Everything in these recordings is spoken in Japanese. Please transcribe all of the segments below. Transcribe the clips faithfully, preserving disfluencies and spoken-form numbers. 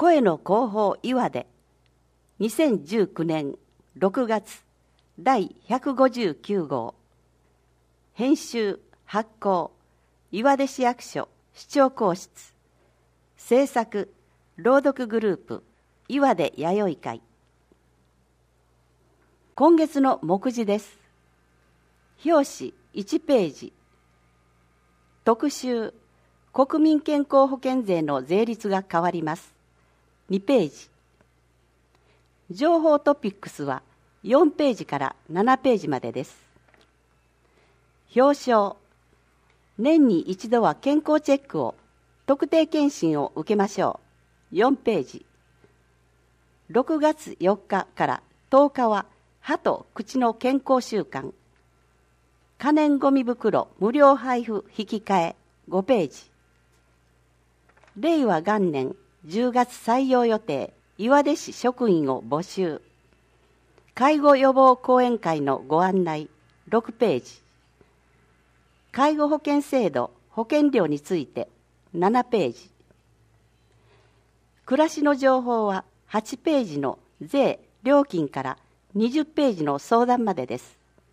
声の広報岩出にせんじゅうきゅうねんろくがつだいひゃくごじゅうきゅうごう、編集発行岩出市役所市長公室、制作朗読グループ岩出弥生会。今月の目次です。表紙いちページ、特集国民健康保険税の税率が変わりますにページ、情報トピックスはよんページからななページまでです。表彰、年に一度は健康チェックを、特定健診を受けましょうよんページ、ろくがつよっかからとおかは歯と口の健康週間、可燃ごみ袋無料配布引き換えごページ、令和元年じゅうがつ採用予定岩出市職員を募集、介護予防講演会のご案内ろくページ、介護保険制度保険料についてななページ、暮らしの情報ははちページの税料金からにじゅっページの相談までです。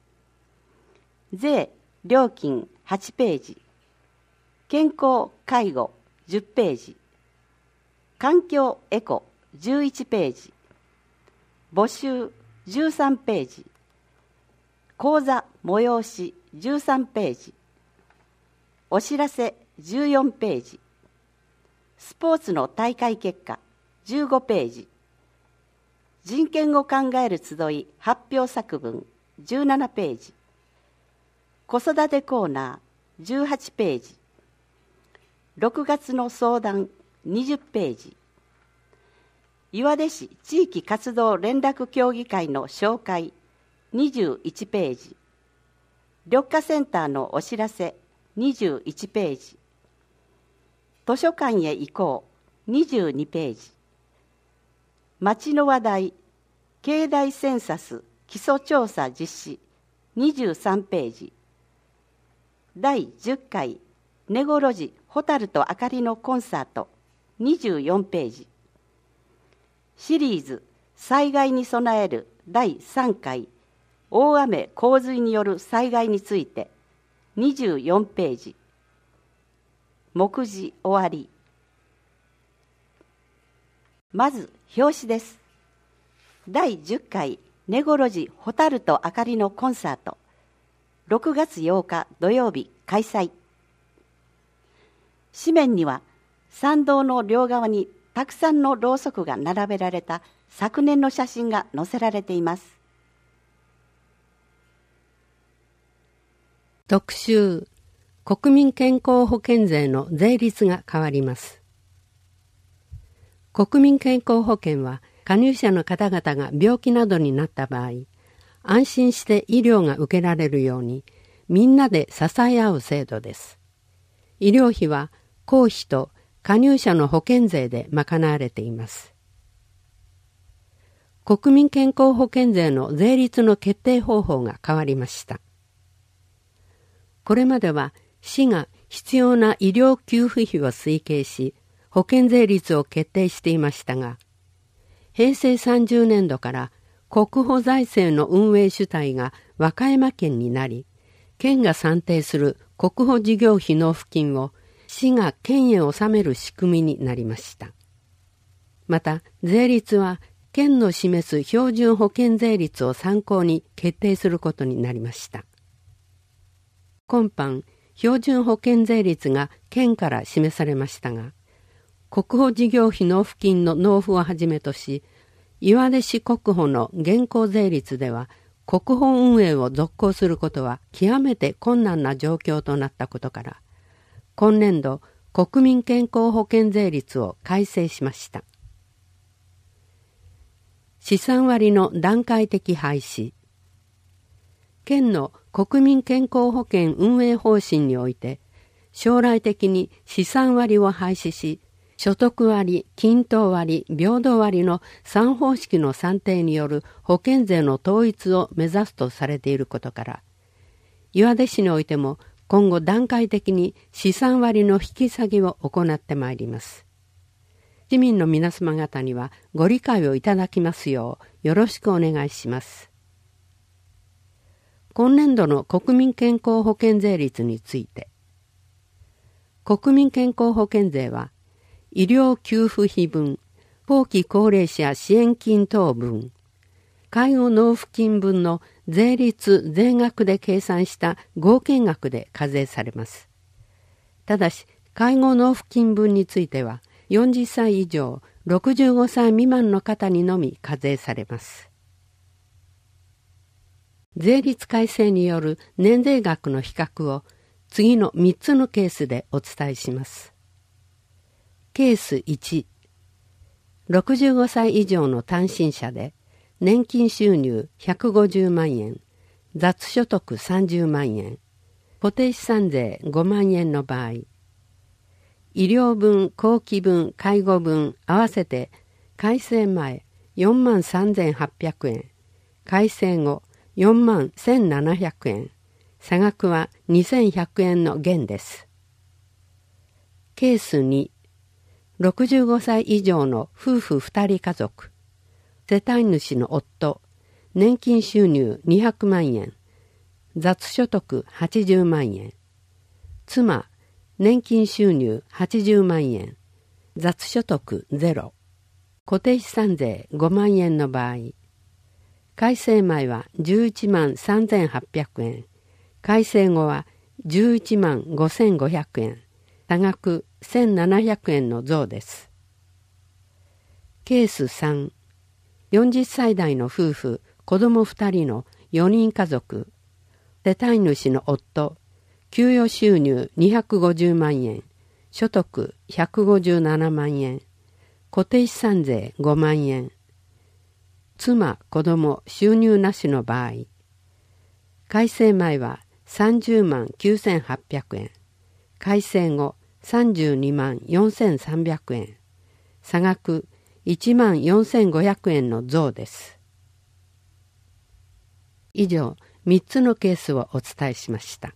税料金はちページ、健康介護じゅっページ、環境エコじゅういちページ、募集じゅうさんページ、講座催しじゅうさんページ、お知らせじゅうよんページ、スポーツの大会結果じゅうごページ、人権を考える集い発表作文じゅうななページ、子育てコーナーじゅうはちページ、ろくがつの相談にじゅっページ、岩出市地域活動連絡協議会の紹介にじゅういちページ、緑化センターのお知らせにじゅういちページ、図書館へ行こうにじゅうにページ、町の話題境内センサス基礎調査実施にじゅうさんページ、だいじゅっかい根来路蛍とあかりのコンサートにじゅうよんページ、シリーズ災害に備えるだいさんかい大雨洪水による災害についてにじゅうよんページ、目次終わり。まず表紙です。だいじゅっかい根来路蛍とあかりのコンサート、ろくがつようか土曜日開催。紙面には参道の両側にたくさんのろうそくが並べられた昨年の写真が載せられています。 特集、国民健康保険税の税率が変わります。国民健康保険は加入者の方々が病気などになった場合、安心して医療が受けられるようにみんなで支え合う制度です。医療費は公費と加入者の保険税で賄われています。国民健康保険税の税率の決定方法が変わりました。これまでは市が必要な医療給付費を推計し、保険税率を決定していましたが、へいせいさんじゅうねんどから国保財政の運営主体が和歌山県になり、県が算定する国保事業費納付金を市が県へ納める仕組みになりました。また、税率は県の示す標準保険税率を参考に決定することになりました。今般、標準保険税率が県から示されましたが、国保事業費納付金の納付をはじめとし、岩出市国保の現行税率では国保運営を続行することは極めて困難な状況となったことから、今年度国民健康保険税率を改正しました。試算割の段階的廃止。県の国民健康保険運営方針において、将来的に試算割を廃止し、所得割、均等割、平等割のさん方式の算定による保険税の統一を目指すとされていることから、岩出市においても今後段階的に試算割の引き下げを行ってまいります。 市民の皆様方にはご理解をいただきますようよろしくお願いします。今年度の国民健康保険税率について、国民健康保険税は医療給付費分、後期高齢者支援金等分、介護納付金分の税率税額で計算した合計額で課税されます。ただし、介護納付金分については、よんじゅっさい以上ろくじゅうごさい未満の方にのみ課税されます。税率改正による年税額の比較を次のみっつのケースでお伝えします。ケースいち、ろくじゅうごさい以上の単身者で年金収入ひゃくごじゅうまんえん、雑所得さんじゅうまんえん、固定資産税ごまんえんの場合、医療分、後期分、介護分合わせて改正前よんまんさんぜんはっぴゃくえん、改正後よんまんせんななひゃくえん、差額はにせんひゃくえんの減です。ケースに、ろくじゅうごさい以上の夫婦ふたり家族、世帯主の夫、年金収入にひゃくまんえん、雑所得はちじゅうまんえん、妻、年金収入はちじゅうまんえん、雑所得ゼロ、固定資産税ごまんえんの場合、改正前はじゅういちまんさんぜんはっぴゃくえん、改正後はじゅういちまんごせんごひゃくえん、差額せんななひゃくえんの増です。ケースさん、よんじゅっさい代の夫婦、子供ふたりのよにん家族、世帯主の夫、給与収入にひゃくごじゅうまんえん、所得ひゃくごじゅうななまんえん、固定資産税ごまんえん、妻、子供、収入なしの場合、改正前はさんじゅうまんきゅうせんはっぴゃくえん、改正後さんじゅうにまんよんせんさんびゃくえん、差額いちまんよんせんごひゃくえんの増です。以上、みっつのケースをお伝えしました。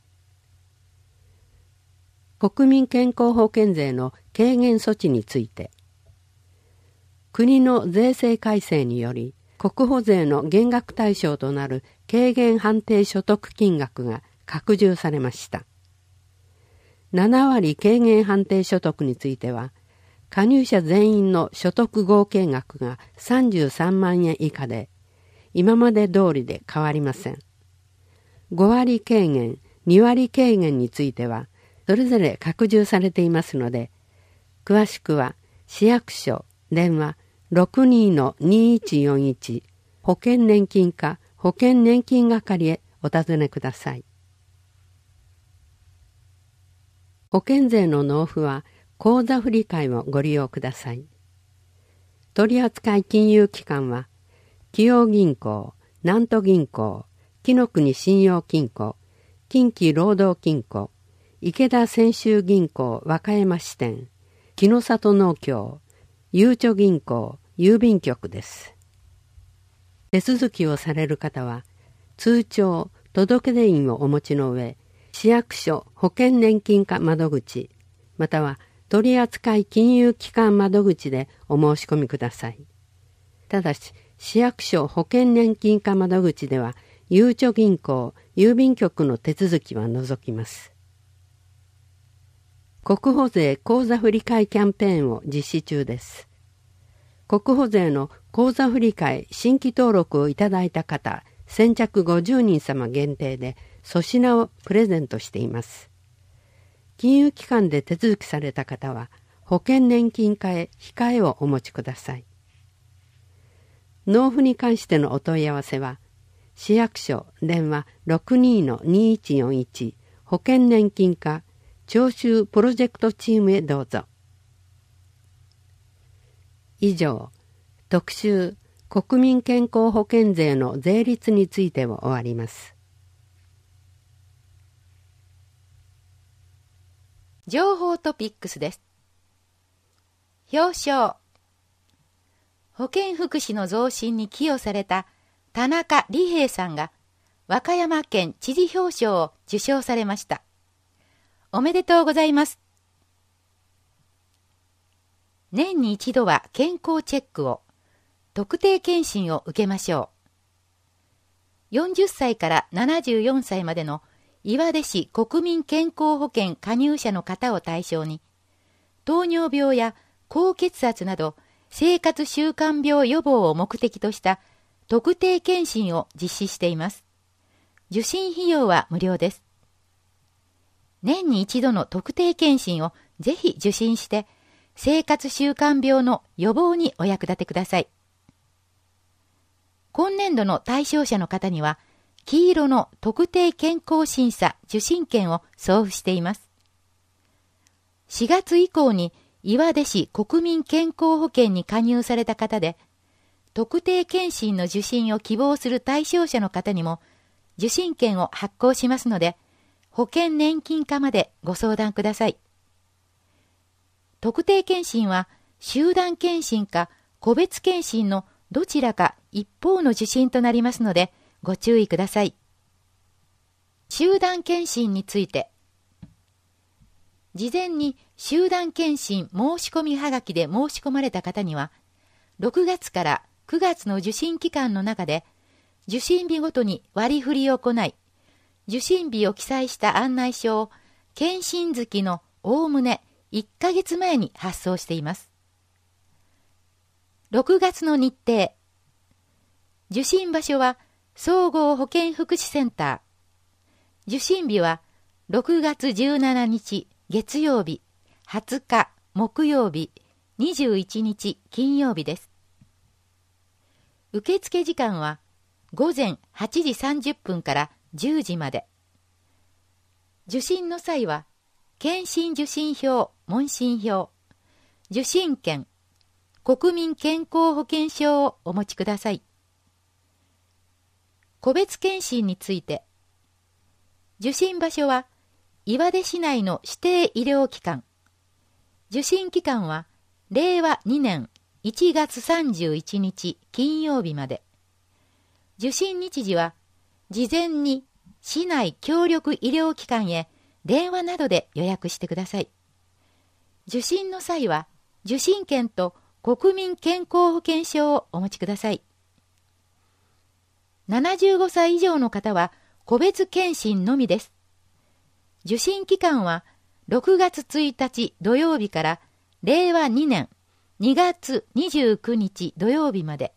国民健康保険税の軽減措置について、国の税制改正により国保税の減額対象となる軽減判定所得金額が拡充されました。ななわり軽減判定所得については、加入者全員の所得合計額がさんじゅうさんまんえん以下で、今まで通りで変わりません。ごわり軽減、にわり軽減については、それぞれ拡充されていますので、詳しくは市役所電話 ろくにーのにいちよんいち 保険年金課保険年金係へお尋ねください。保険税の納付は口座振替をご利用ください。取扱金融機関は紀陽銀行、南都銀行、紀の国信用金庫、近畿労働金庫、池田泉州銀行和歌山支店、木の里農協、ゆうちょ銀行、郵便局です。手続きをされる方は、通帳、届出印をお持ちの上、市役所保険年金課窓口、または取扱金融機関窓口でお申し込みください。ただし、市役所保険年金課窓口では、ゆうちょ銀行、郵便局の手続きは除きます。国保税口座振替キャンペーンを実施中です。国保税の口座振替新規登録をいただいた方、先着ごじゅうにん様限定で粗品をプレゼントしています。金融機関で手続きされた方は、保険年金課へ控えをお持ちください。納付に関してのお問い合わせは、市役所電話 ろくにーのにいちよんいち 保険年金課徴収プロジェクトチームへどうぞ。以上、特集国民健康保険税の税率についてを終わります。 情報トピックスです。表彰。保健福祉の増進に寄与された田中利平さんが和歌山県知事表彰を受賞されました。おめでとうございます。 年に一度は健康チェックを、特定健診を受けましょう。よんじゅっさいからななじゅうよんさいまでの岩出市国民健康保険加入者の方を対象に、糖尿病や高血圧など生活習慣病予防を目的とした特定健診を実施しています。受診費用は無料です。年に一度の特定健診をぜひ受診して、生活習慣病の予防にお役立てください。今年度の対象者の方には、黄色の特定健康審査受診券を送付しています。しがつ以降に岩出市国民健康保険に加入された方で、特定健診の受診を希望する対象者の方にも、受診券を発行しますので、保険年金課までご相談ください。特定健診は集団健診か個別健診のどちらか一方の受診となりますのでご注意ください。集団健診について、事前に集団健診申し込みはがきで申し込まれた方には、ろくがつからくがつの受診期間の中で受診日ごとに割り振りを行い、受診日を記載した案内書を健診月のおおむねいっかげつまえに発送しています。ろくがつの日程。受診場所は総合保健福祉センター。受診日はろくがつじゅうしちにち月曜日、はつか木曜日、にじゅういちにち金曜日です。受付時間はごぜんはちじさんじゅっぷんからじゅうじまで。受診の際は、健診受診票、問診票、受診券、国民健康保険証をお持ちください。個別健診について、受診場所は岩出市内の指定医療機関。受診期間はれいわにねんいちがつさんじゅういちにち金曜日まで。受診日時は事前に市内協力医療機関へ電話などで予約してください。受診の際は受診券と国民健康保険証をお持ちください。ななじゅうごさい以上の方は個別健診のみです。受診期間はろくがつついたち土曜日かられいわにねんにがつにじゅうくにち土曜日まで。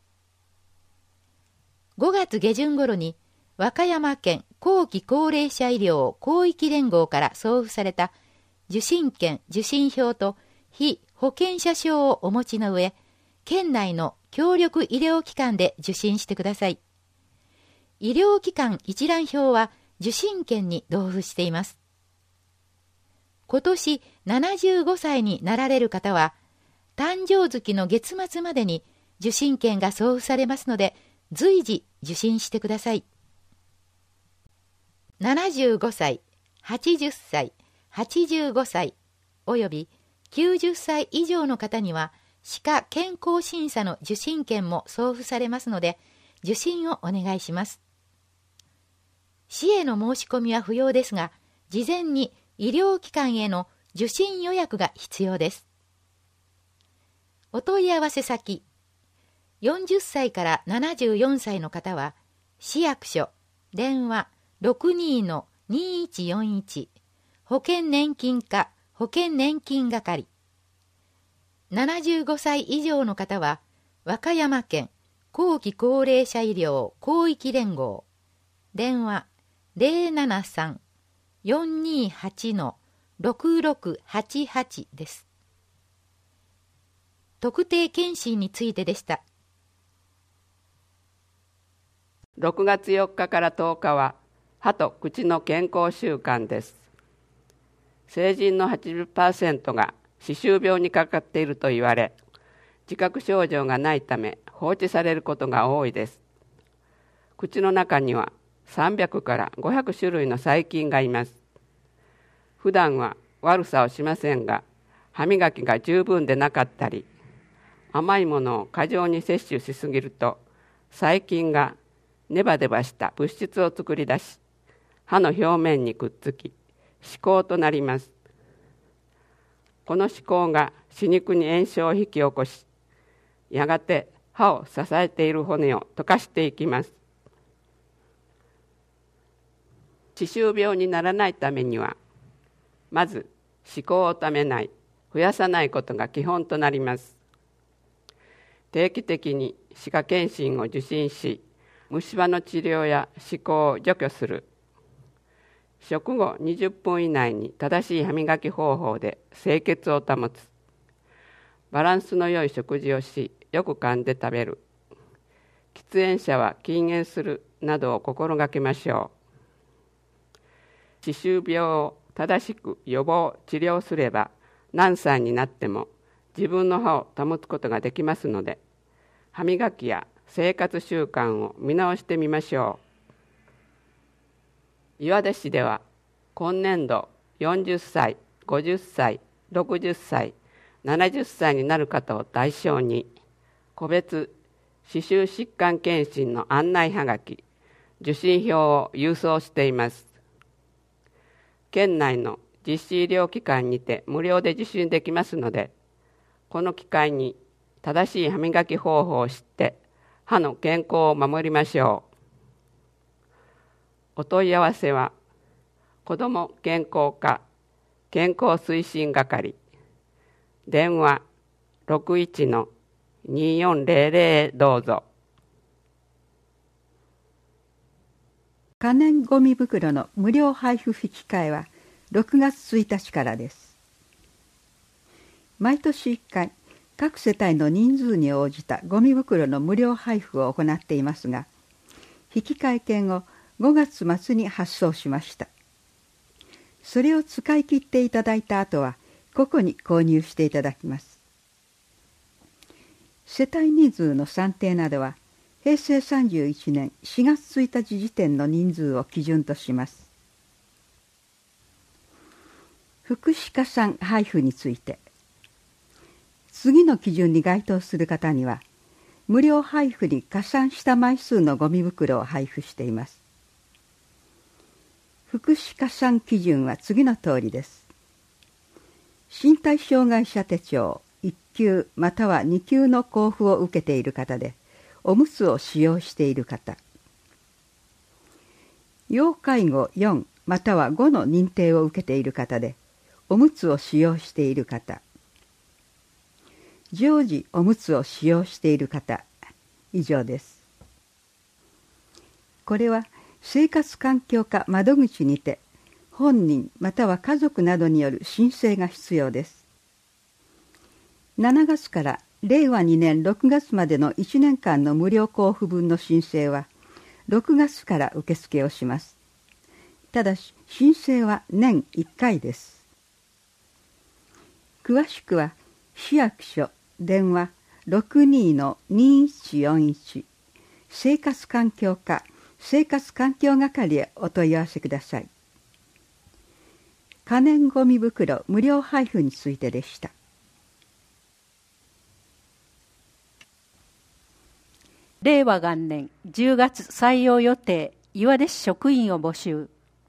ごがつげじゅん頃に和歌山県後期高齢者医療広域連合から送付された受診券受診票と被保険者証をお持ちの上、県内の協力医療機関で受診してください。医療機関一覧表は受診券に同封しています。今年ななじゅうごさいになられる方は、誕生月の月末までに受診券が送付されますので、随時受診してください。ななじゅうごさい、はちじゅっさい、はちじゅうごさい、およびきゅうじゅっさい以上の方には、歯科健康審査の受診券も送付されますので、受診をお願いします。市への申し込みは不要ですが、事前に医療機関への受診予約が必要です。お問い合わせ先、よんじゅっさいからななじゅうよんさいの方は、市役所、電話 ろくにーのにーいちよんいち、保険年金課、保険年金係。ななじゅうごさい以上の方は、和歌山県後期高齢者医療広域連合、電話 ゼロななさん よんにーはち ろくろくはちはち です。特定健診についてでした。 ろくがつよっかからとおかは歯と口の健康週間です。成人の はちじゅっパーセント が歯周病にかかっていると言われ、自覚症状がないため放置されることが多いです。口の中にはさんびゃくからごひゃくしゅるいの細菌がいます。普段は悪さをしませんが、歯磨きが十分でなかったり、甘いものを過剰に摂取しすぎると、細菌がネバネバした物質を作り出し、歯の表面にくっつき、歯垢となります。 この思考が歯肉に炎症を引き起こし、やがて歯を支えている骨を溶かしていきます。歯周病にならないためには、まず歯垢をためない、増やさないことが基本となります。定期的に歯科検診を受診し、虫歯の治療や歯垢を除去する。食後にじゅっぷん以内に正しい歯磨き方法で清潔を保つ。バランスの良い食事をし、よく噛んで食べる。喫煙者は禁煙するなどを心がけましょう。歯周病を正しく予防治療すれば、何歳になっても自分の歯を保つことができますので、歯磨きや生活習慣を見直してみましょう。岩出市では今年度よんじゅっさい、ごじゅっさい、ろくじゅっさい、ななじゅっさいになる方を対象に、個別歯周疾患検診の案内はがき、受診票を郵送しています。県内の実施医療機関にて無料で受診できますので、この機会に正しい歯磨き方法を知って歯の健康を守りましょう。お問い合わせは子ども健康課健康推進係、電話 ろくいちのにーよんぜろぜろ どうぞ。 可燃ごみ袋の無料配布引き換えはろくがつついたちからです。毎年いっかい、各世帯の人数に応じたゴミ袋の無料配布を行っていますが、引き換え券をごがつ末に発送しました。それを使い切っていただいた後は、個々に購入していただきます。世帯人数の算定などは、へいせいさんじゅういちねんしがつついたち時点の人数を基準とします。福祉加算配布について、次の基準に該当する方には、無料配布に加算した枚数のゴミ袋を配布しています。福祉加算基準は次の通りです。身体障害者手帳いっきゅうまたはにきゅうの交付を受けている方で、おむつを使用している方、要介護よんまたはごの認定を受けている方で、おむつを使用している方、常時おむつを使用している方、以上です。これは生活環境課窓口にて、本人または家族などによる申請が必要です。しちがつかられいわにねんろくがつまでのいちねんかんの無料交付分の申請は、ろくがつから受付をします。ただし、申請は年いっかいです。詳しくは、市役所、電話 ろくにのにいちよんいち、生活環境課、生活環境係へお問い合わせください。可燃ごみ袋無料配布についてでした。 れいわがんねんじゅうがつ採用予定岩出市職員を募集。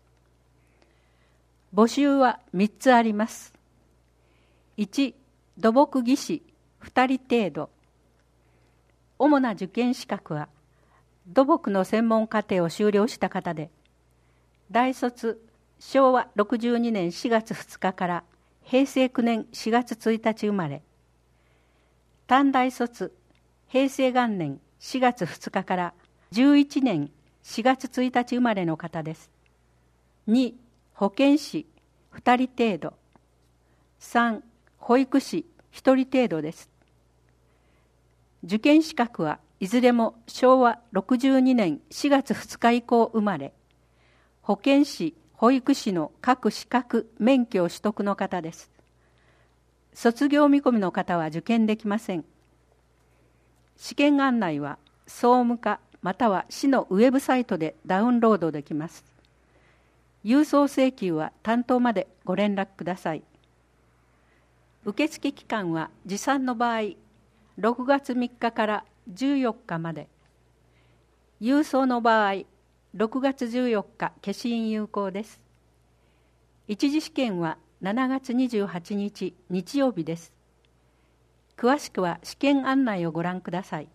募集はみっつあります。いち、土木技師ふたり程度。主な受験資格は土木の専門課程を修了した方で、大卒しょうわろくじゅうにねんしがつふつかからへいせいきゅうねんしがつついたち生まれ、短大卒へいせいがんねんしがつふつかからじゅういちねんしがつついたち生まれの方です。に、保健師ふたり程度。さん、保育士ひとり程度です。受験資格はいずれもしょうわろくじゅうにねんしがつふつか以降生まれ、保健師、保育士の各資格、免許取得の方です。卒業見込みの方は受験できません。試験案内は総務課または市のウェブサイトでダウンロードできます。郵送請求は担当までご連絡ください。受付期間は持参の場合、ろくがつみっかからじゅうよっかまで。郵送の場合、ろくがつじゅうよっか消印有効です。一次試験はしちがつにじゅうはちにち日曜日です。詳しくは試験案内をご覧ください。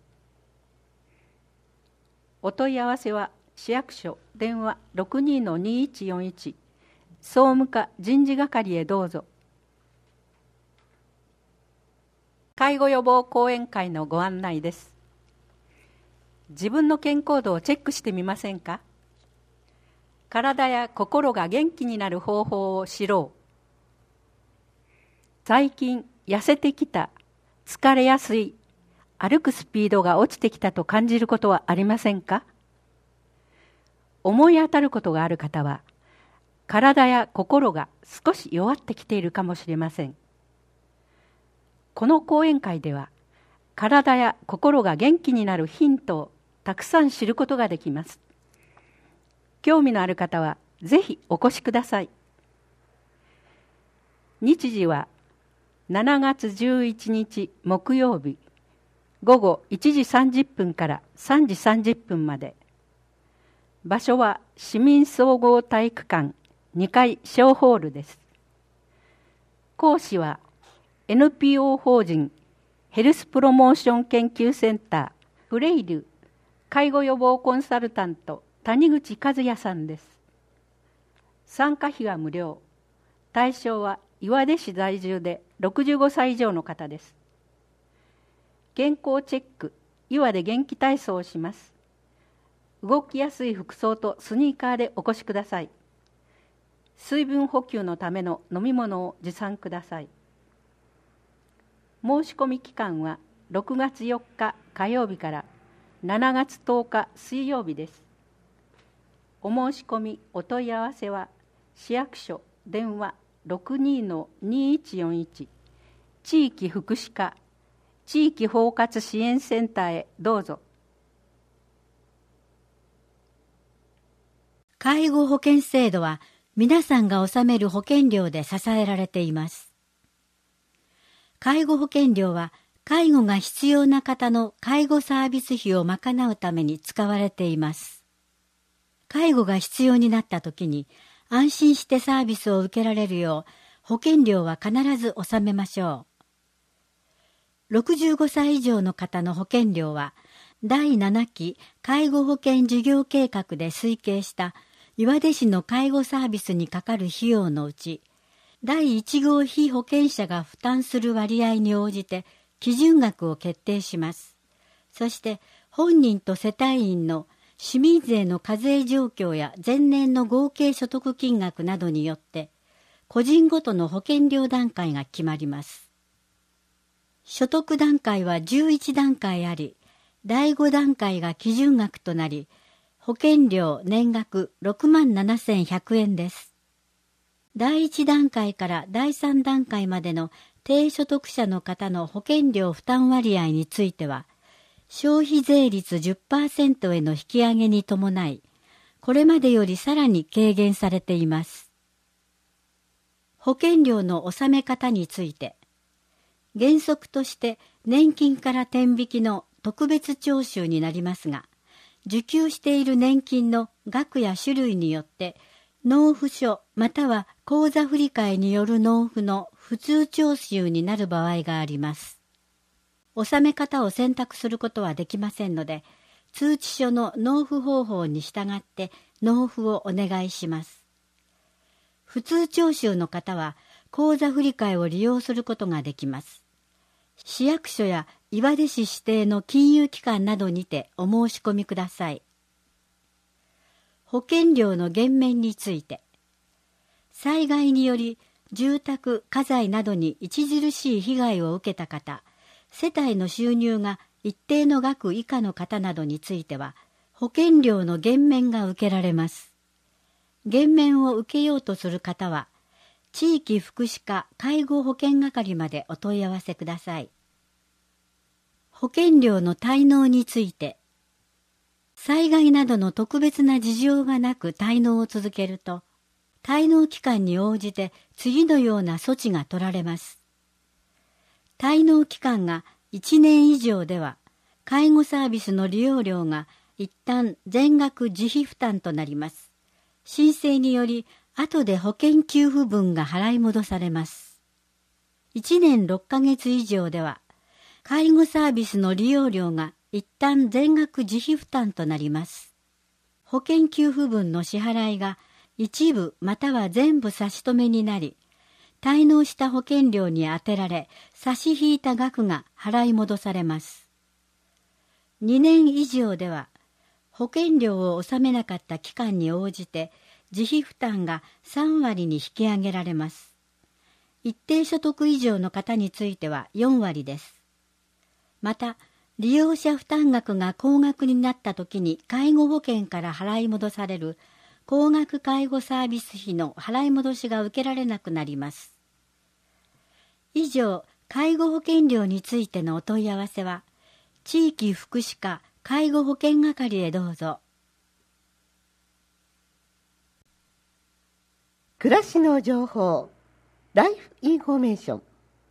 お問い合わせは市役所電話 ろくにー にいちよんいち 総務課人事係へどうぞ。介護予防講演会のご案内です。自分の健康度をチェックしてみませんか？体や心が元気になる方法を知ろう。最近痩せてきた、疲れやすい、歩くスピードが落ちてきたと感じることはありませんか？思い当たることがある方は、体や心が少し弱ってきているかもしれません。この講演会では、体や心が元気になるヒントをたくさん知ることができます。興味のある方はぜひお越しください。日時はしちがつじゅういちにち木曜日、ごごいちじさんじゅっぷんからさんじさんじゅっぷんまで。場所は市民総合体育館にかい小ホールです。講師は エヌピーオー 法人ヘルスプロモーション研究センターフレイル介護予防コンサルタント谷口和也さんです。参加費は無料。対象は岩出市在住でろくじゅうごさい以上の方です。健康チェック、岩出元気体操をします。動きやすい服装とスニーカーでお越しください。水分補給のための飲み物を持参ください。申し込み期間はろくがつよっか火曜日からしちがつとおか水曜日です。お申し込みお問い合わせは市役所電話 ろくにー にいちよんいち 地域福祉課地域包括支援センターへどうぞ。 介護保険制度は皆さんが納める保険料で支えられています。介護保険料は介護が必要な方の介護サービス費を賄うために使われています。介護が必要になったときに安心してサービスを受けられるよう保険料は必ず納めましょう。ろくじゅうごさい以上の方の保険料はだいななき介護保険事業計画で推計した岩出市の介護サービスにかかる費用のうちだいいちごう被保険者が負担する割合に応じて基準額を決定します。そして本人と世帯員の市民税の課税状況や前年の合計所得金額などによって個人ごとの保険料段階が決まります。所得段階はじゅういちだんかいあり、だいごだんかいが基準額となり、保険料年額ろくまんななせんひゃくえんです。だいいちだんかいからだいさんだんかいまでの低所得者の方の保険料負担割合については、消費税率 じゅっパーセント への引き上げに伴い、これまでよりさらに軽減されています。保険料の納め方について、原則として年金から天引きの特別徴収になりますが、受給している年金の額や種類によって、納付書または口座振替による納付の普通徴収になる場合があります。納め方を選択することはできませんので、通知書の納付方法に従って納付をお願いします。普通徴収の方は口座振替を利用することができます。市役所や岩出市指定の金融機関などにてお申し込みください。保険料の減免について、災害により住宅、家財などに著しい被害を受けた方、世帯の収入が一定の額以下の方などについては、保険料の減免が受けられます。減免を受けようとする方は、地域福祉課介護保険係までお問い合わせください。保険料の滞納について、災害などの特別な事情がなく滞納を続けると、滞納期間に応じて次のような措置が取られます。滞納期間がいちねん以上では、介護サービスの利用料が一旦全額自費負担となります。申請により後で保険給付分が払い戻されます。いちねんろっかげつ以上では、介護サービスの利用料が一旦全額自費負担となります。保険給付分の支払いが一部または全部差し止めになり、滞納した保険料に充てられ、差し引いた額が払い戻されます。にねん以上では、保険料を納めなかった期間に応じて、自費負担がさんわりに引き上げられます。一定所得以上の方についてはよんわりです。また、利用者負担額が高額になったときに介護保険から払い戻される高額介護サービス費の払い戻しが受けられなくなります。以上、介護保険料についてのお問い合わせは、地域福祉課介護保険係へどうぞ。 暮らしの情報、ライフインフォメーション。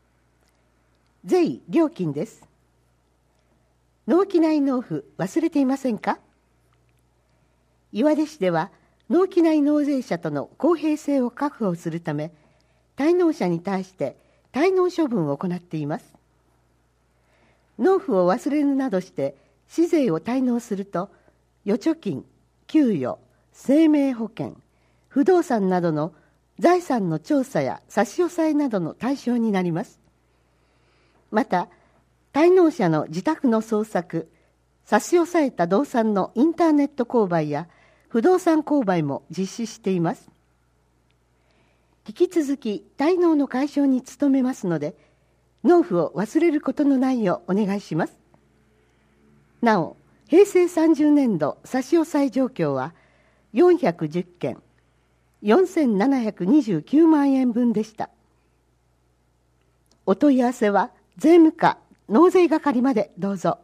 税料金です。納期内納付忘れていませんか？岩出市では納期内納税者との公平性を確保するため、滞納者に対して滞納処分を行っています。納付を忘れるなどして市税を滞納すると、預貯金、給与、生命保険、不動産などの財産の調査や差し押さえなどの対象になります。また、滞納者の自宅の捜索、差し押さえた動産のインターネット購買や不動産購買も実施しています。引き続き滞納の解消に努めますので、納付を忘れることのないようお願いします。なお、へいせいさんじゅうねんど差し押さえ状況はよんひゃくじゅっけん、よんせんななひゃくにじゅうきゅうまんえんぶんでした。お問い合わせは税務課納税係までどうぞ。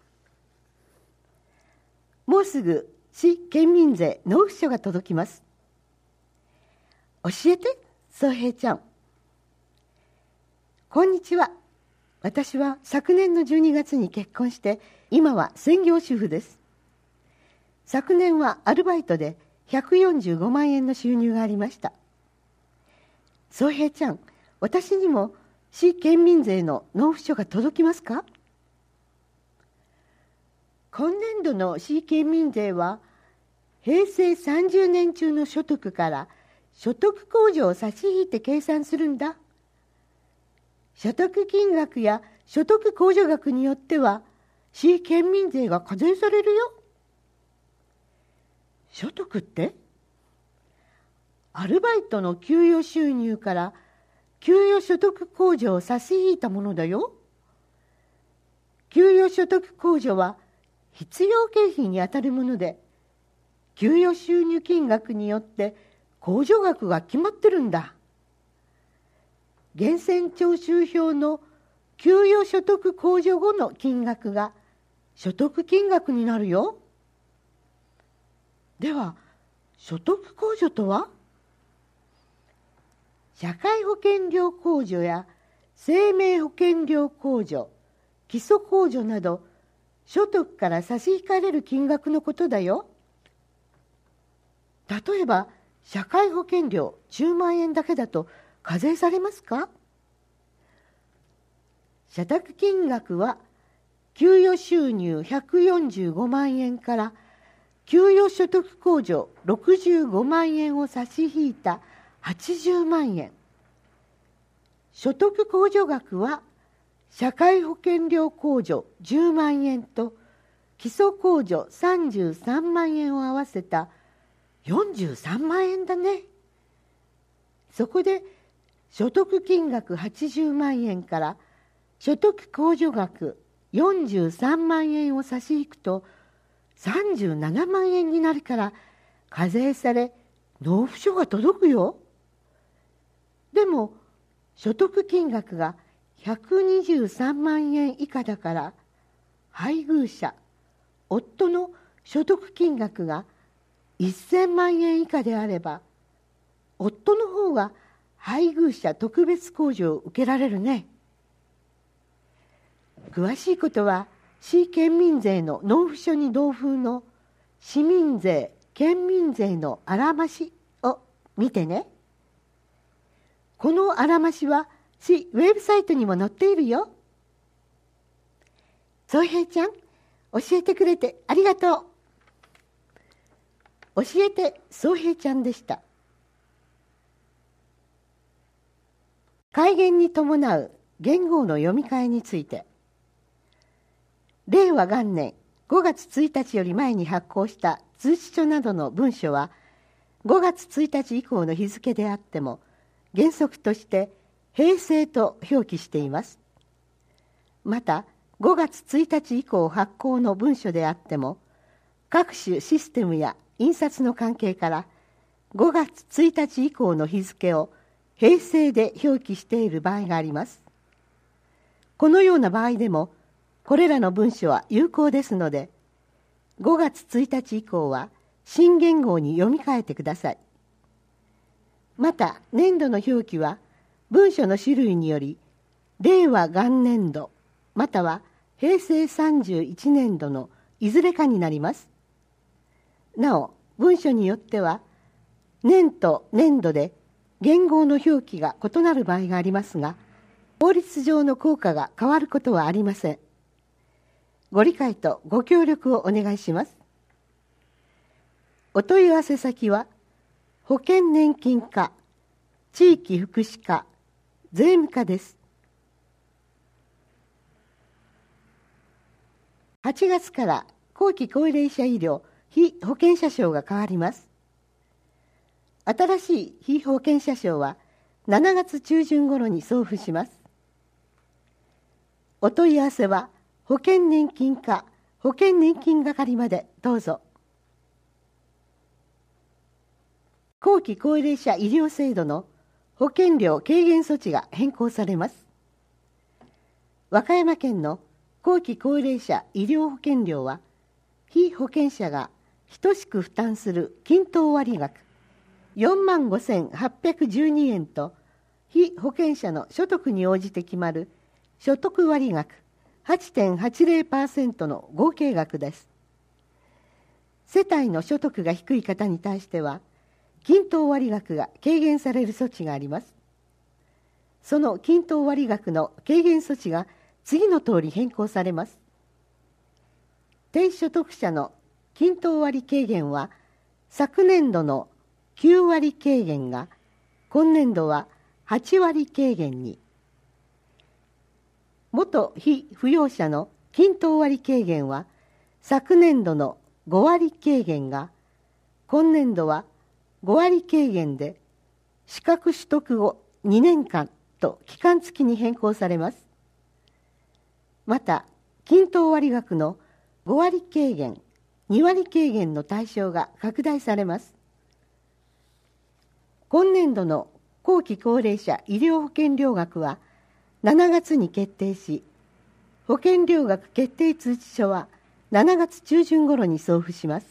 もうすぐ市県民税納付書が届きます。教えて、宗平ちゃん。こんにちは。私は昨年のじゅうにがつに結婚して、今は専業主婦です。昨年はアルバイトでひゃくよんじゅうごまんえんの収入がありました。宗平ちゃん、私にも市県民税の納付書が届きますか？今年度の市県民税は、へいせいさんじゅうねん中の所得から所得控除を差し引いて計算するんだ。所得金額や所得控除額によっては、市県民税が課税されるよ。所得って？アルバイトの給与収入から給与所得控除を差し引いたものだよ。給与所得控除は必要経費にあたるもので、給与収入金額によって控除額が決まってるんだ。源泉徴収票の給与所得控除後の金額が所得金額になるよ。では、所得控除とは？社会保険料控除や生命保険料控除、基礎控除など、所得から差し引かれる金額のことだよ。例えば、社会保険料じゅうまんえんだけだと課税されますか？社宅金額は、給与収入ひゃくよんじゅうごまんえんから給与所得控除ろくじゅうごまんえんを差し引いたはちじゅうまんえん。所得控除額は、社会保険料控除じゅうまんえんと基礎控除さんじゅうさんまんえんを合わせたよんじゅうさんまんえんだね。そこで所得金額はちじゅうまんえんから所得控除額よんじゅうさんまんえんを差し引くとさんじゅうななまんえんになるから課税され納付書が届くよ。でも所得金額がひゃくにじゅうさんまんえん以下だから配偶者、夫の所得金額がせんまんえん以下であれば夫の方が配偶者特別控除を受けられるね。詳しいことは市県民税の納付書に同封の市民税・県民税のあらましを見てね。このあらましは市ウェブサイトにも載っているよ。宗平ちゃん、教えてくれてありがとう。教えて宗平ちゃんでした。改元に伴う元号の読み替えについて、令和元年ごがつついたちより前に発行した通知書などの文書はごがつついたち以降の日付であっても原則として平成と表記しています。またごがつついたち以降発行の文書であっても各種システムや印刷の関係からごがつついたち以降の日付を平成で表記している場合があります。このような場合でもこれらの文書は有効ですので、ごがつついたち以降は新元号に読み替えてください。また年度の表記は文書の種類により令和元年度または平成さんじゅういちねんどのいずれかになります。なお文書によっては年と年度で元号の表記が異なる場合がありますが、法律上の効果が変わることはありません。ご理解とご協力をお願いします。お問い合わせ先は保険年金課、地域福祉課、税務課です。はちがつから後期高齢者医療被保険者証が変わります。新しい被保険者証はしちがつちゅうじゅん頃に送付します。お問い合わせは保険年金課保険年金係までどうぞ。後期高齢者医療制度の保険料軽減措置が変更されます。和歌山県の後期高齢者医療保険料は被保険者が等しく負担する均等割額よんまんごせんはっぴゃくじゅうにえんと被保険者の所得に応じて決まる所得割額 はちてんはちぜろパーセント の合計額です。世帯の所得が低い方に対しては均等割額が軽減される措置があります。その均等割額の軽減措置が次の通り変更されます。低所得者の均等割軽減は昨年度のきゅうわり軽減が今年度ははちわり軽減に、元被扶養者の均等割軽減は昨年度のごわり軽減が今年度はごわり軽減で資格取得後にねんかんと期間付きに変更されます。また均等割額のごわり軽減にわり軽減の対象が拡大されます。今年度の後期高齢者医療保険料額はしちがつに決定し、保険料額決定通知書はしちがつちゅうじゅん頃に送付します。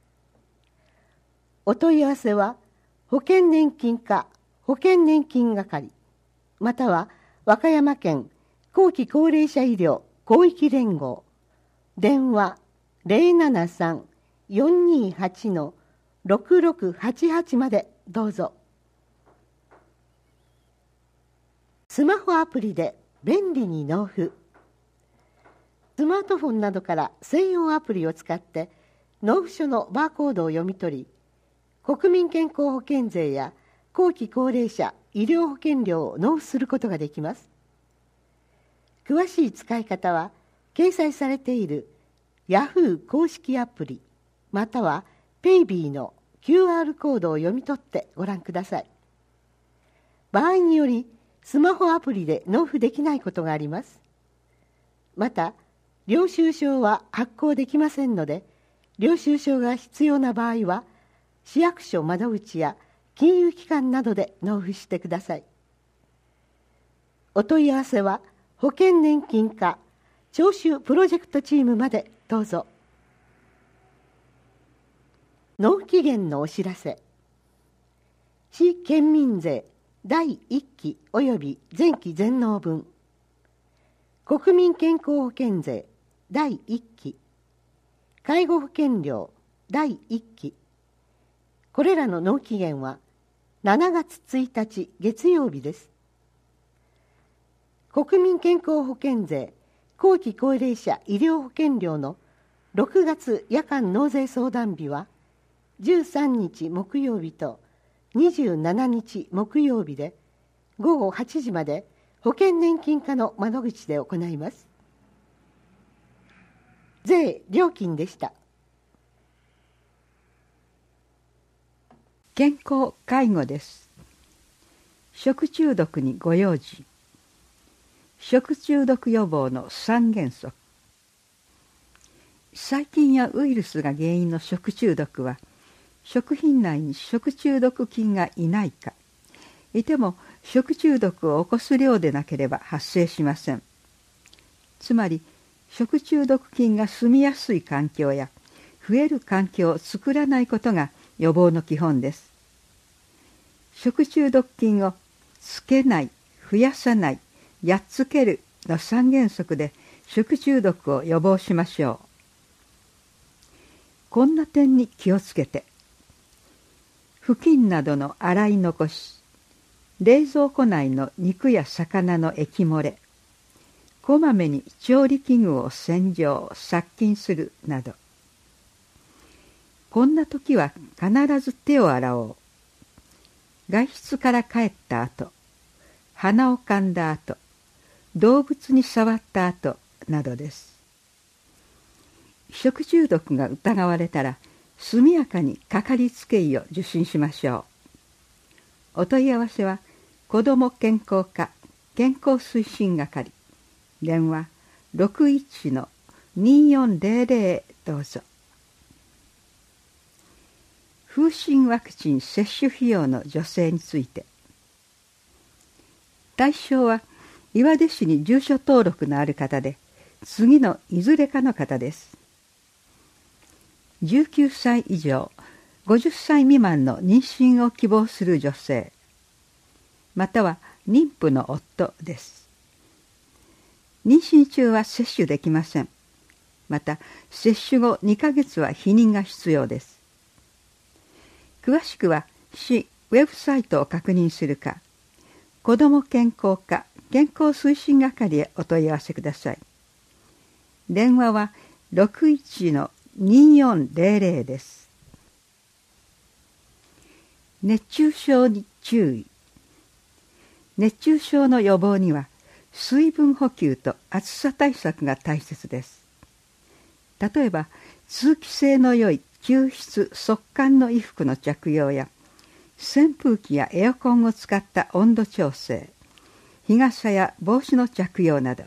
お問い合わせは保険年金課保険年金係または和歌山県後期高齢者医療広域連合電話 ゼロななさん よんにはち ろくろくはちはち までどうぞ。スマホアプリで便利に納付。スマートフォンなどから専用アプリを使って納付書のバーコードを読み取り、国民健康保険税や後期高齢者医療保険料を納付することができます。詳しい使い方は掲載されている ヤフー 公式アプリまたはペイビーの キューアール コードを読み取ってご覧ください。場合によりスマホアプリで納付できないことがあります。また領収書は発行できませんので、領収書が必要な場合は市役所窓口や金融機関などで納付してください。お問い合わせは保険年金課徴収プロジェクトチームまでどうぞ。納期限のお知らせ。市県民税だいいっき及び前期全納分、国民健康保険税だいいっき、介護保険料だいいっき、これらの納期限はしちがつついたち月曜日です。国民健康保険税後期高齢者医療保険料のろくがつ夜間納税相談日はじゅうさんにち木曜日とにじゅうしちにち木曜日でごごはちじまで保険年金課の窓口で行います。税料金でした。 健康介護です。食中毒にご用心。食中毒予防の三原則。細菌やウイルスが原因の食中毒は、食品内に食中毒菌がいないか、いても食中毒を起こす量でなければ発生しません。つまり、食中毒菌が住みやすい環境や増える環境を作らないことが予防の基本です。食中毒菌をつけない、増やさない、やっつけるの三原則で食中毒を予防しましょう。こんな点に気をつけて、布巾などの洗い残し、冷蔵庫内の肉や魚の液漏れ、こまめに調理器具を洗浄、殺菌するなど。こんな時は必ず手を洗おう。外出から帰った後、鼻をかんだ後、動物に触った後などです。食中毒が疑われたら、速やかにかかりつけ医を受診しましょう。お問い合わせは、子ども健康課健康推進係、電話 ろくいちのによんぜろぜろ どうぞ。風疹ワクチン接種費用の助成について。対象は岩出市に住所登録のある方で、次のいずれかの方です。じゅうきゅうさい以上、ごじゅっさい未満の妊娠を希望する女性、または妊婦の夫です。妊娠中は接種できません。また、接種後にかげつは避妊が必要です。詳しくは市ウェブサイトを確認するか、子ども健康課健康推進係へお問い合わせください。電話は ろくいちのによんぜろぜろ です。熱中症に注意。熱中症の予防には水分補給と暑さ対策が大切です。例えば通気性の良い吸湿速乾の衣服の着用や扇風機やエアコンを使った温度調整、日傘や帽子の着用など。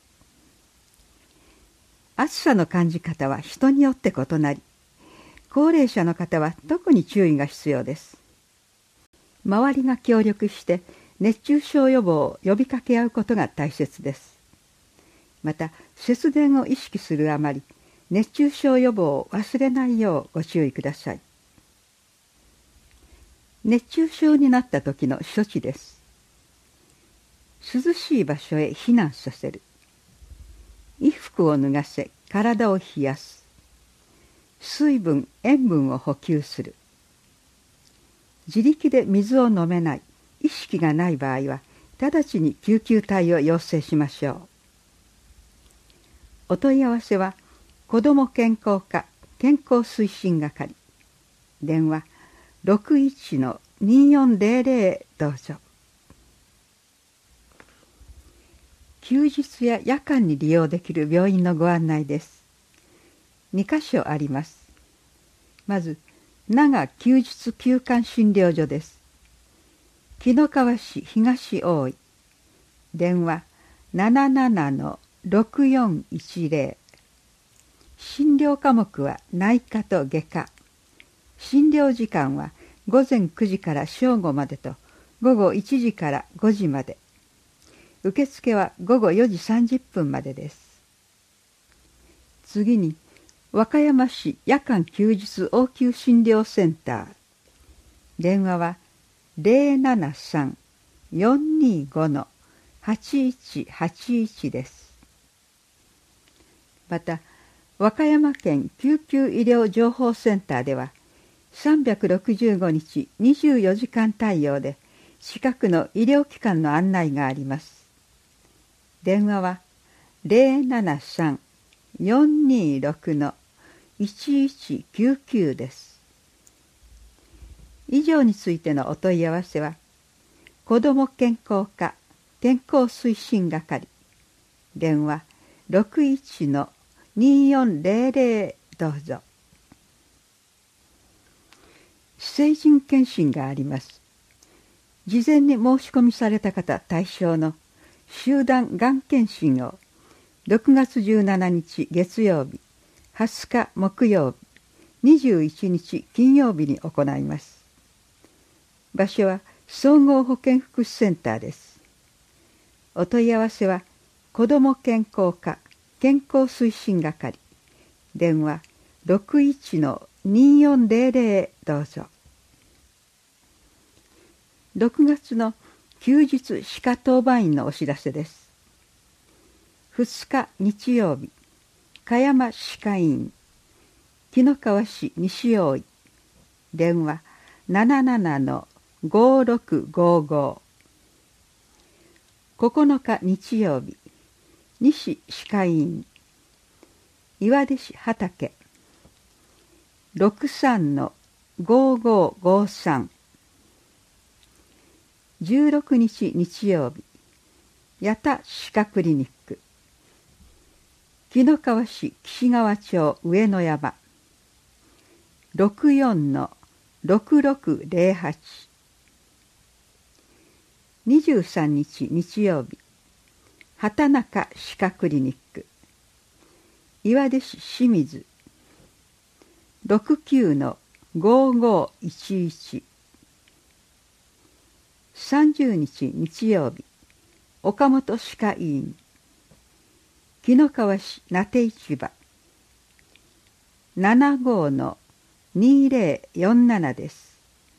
暑さの感じ方は人によって異なり、高齢者の方は特に注意が必要です。周りが協力して熱中症予防を呼びかけ合うことが大切です。また、節電を意識するあまり、熱中症予防を忘れないようご注意ください。熱中症になった時の処置です。涼しい場所へ避難させる。衣服を脱がせ、体を冷やす。水分、塩分を補給する。自力で水を飲めない、意識がない場合は、直ちに救急隊を要請しましょう。お問い合わせは、子ども健康課健康推進係、電話 ろくいちのによんぜろぜろ どうぞ。休日や夜間に利用できる病院のご案内です。にかしょあります。まず、長休日休館診療所です。紀の川市東大井、電話 ななななのろくよんいちぜろ、診療科目は内科と外科。診療時間はごぜんくじから正午までとごごいちじからごじまで。受付はごごよじさんじゅっぷんまでです。次に、和歌山市夜間休日応急診療センター。電話は ぜろななさんよんにごのはちいちはちいち です。また、和歌山県救急医療情報センターでは、 さんびゃくろくじゅうごにちにじゅうよじかん対応で近くの医療機関の案内があります。電話は ゼロななさん よんにろく いちいちきゅうきゅう です。以上についてのお問い合わせは、子ども健康課健康推進係、電話 ろくいちのによんゼロゼロ どうぞ。成人検診があります。事前に申し込みされた方対象の集団がん検診をろくがつじゅうしちにち月曜日、はつか木曜日、にじゅういちにち金曜日に行います。場所は総合保健福祉センターです。お問い合わせは子ども健康課健康推進係、電話 ろくいちのによんゼロゼロ どうぞ。ろくがつの休日歯科当番員のお知らせです。ふつか日曜日、香山歯科医院、紀の川市西大井、電話 ななななのごろくごご。ここのか日曜日、西歯科医院、岩出市畑、ろくさんのごごごさん。じゅうろくにち日曜日、八田歯科クリニック、紀の川市岸川町上野山、ろくよんのろくろくゼロはち。にじゅうさんにち日曜日、畑中歯科クリニック、岩出市清水、ろくきゅうのごごいちいち。さんじゅうにち日曜日、岡本歯科医院、紀の川市名手市場、ななごのにぜろよんななです。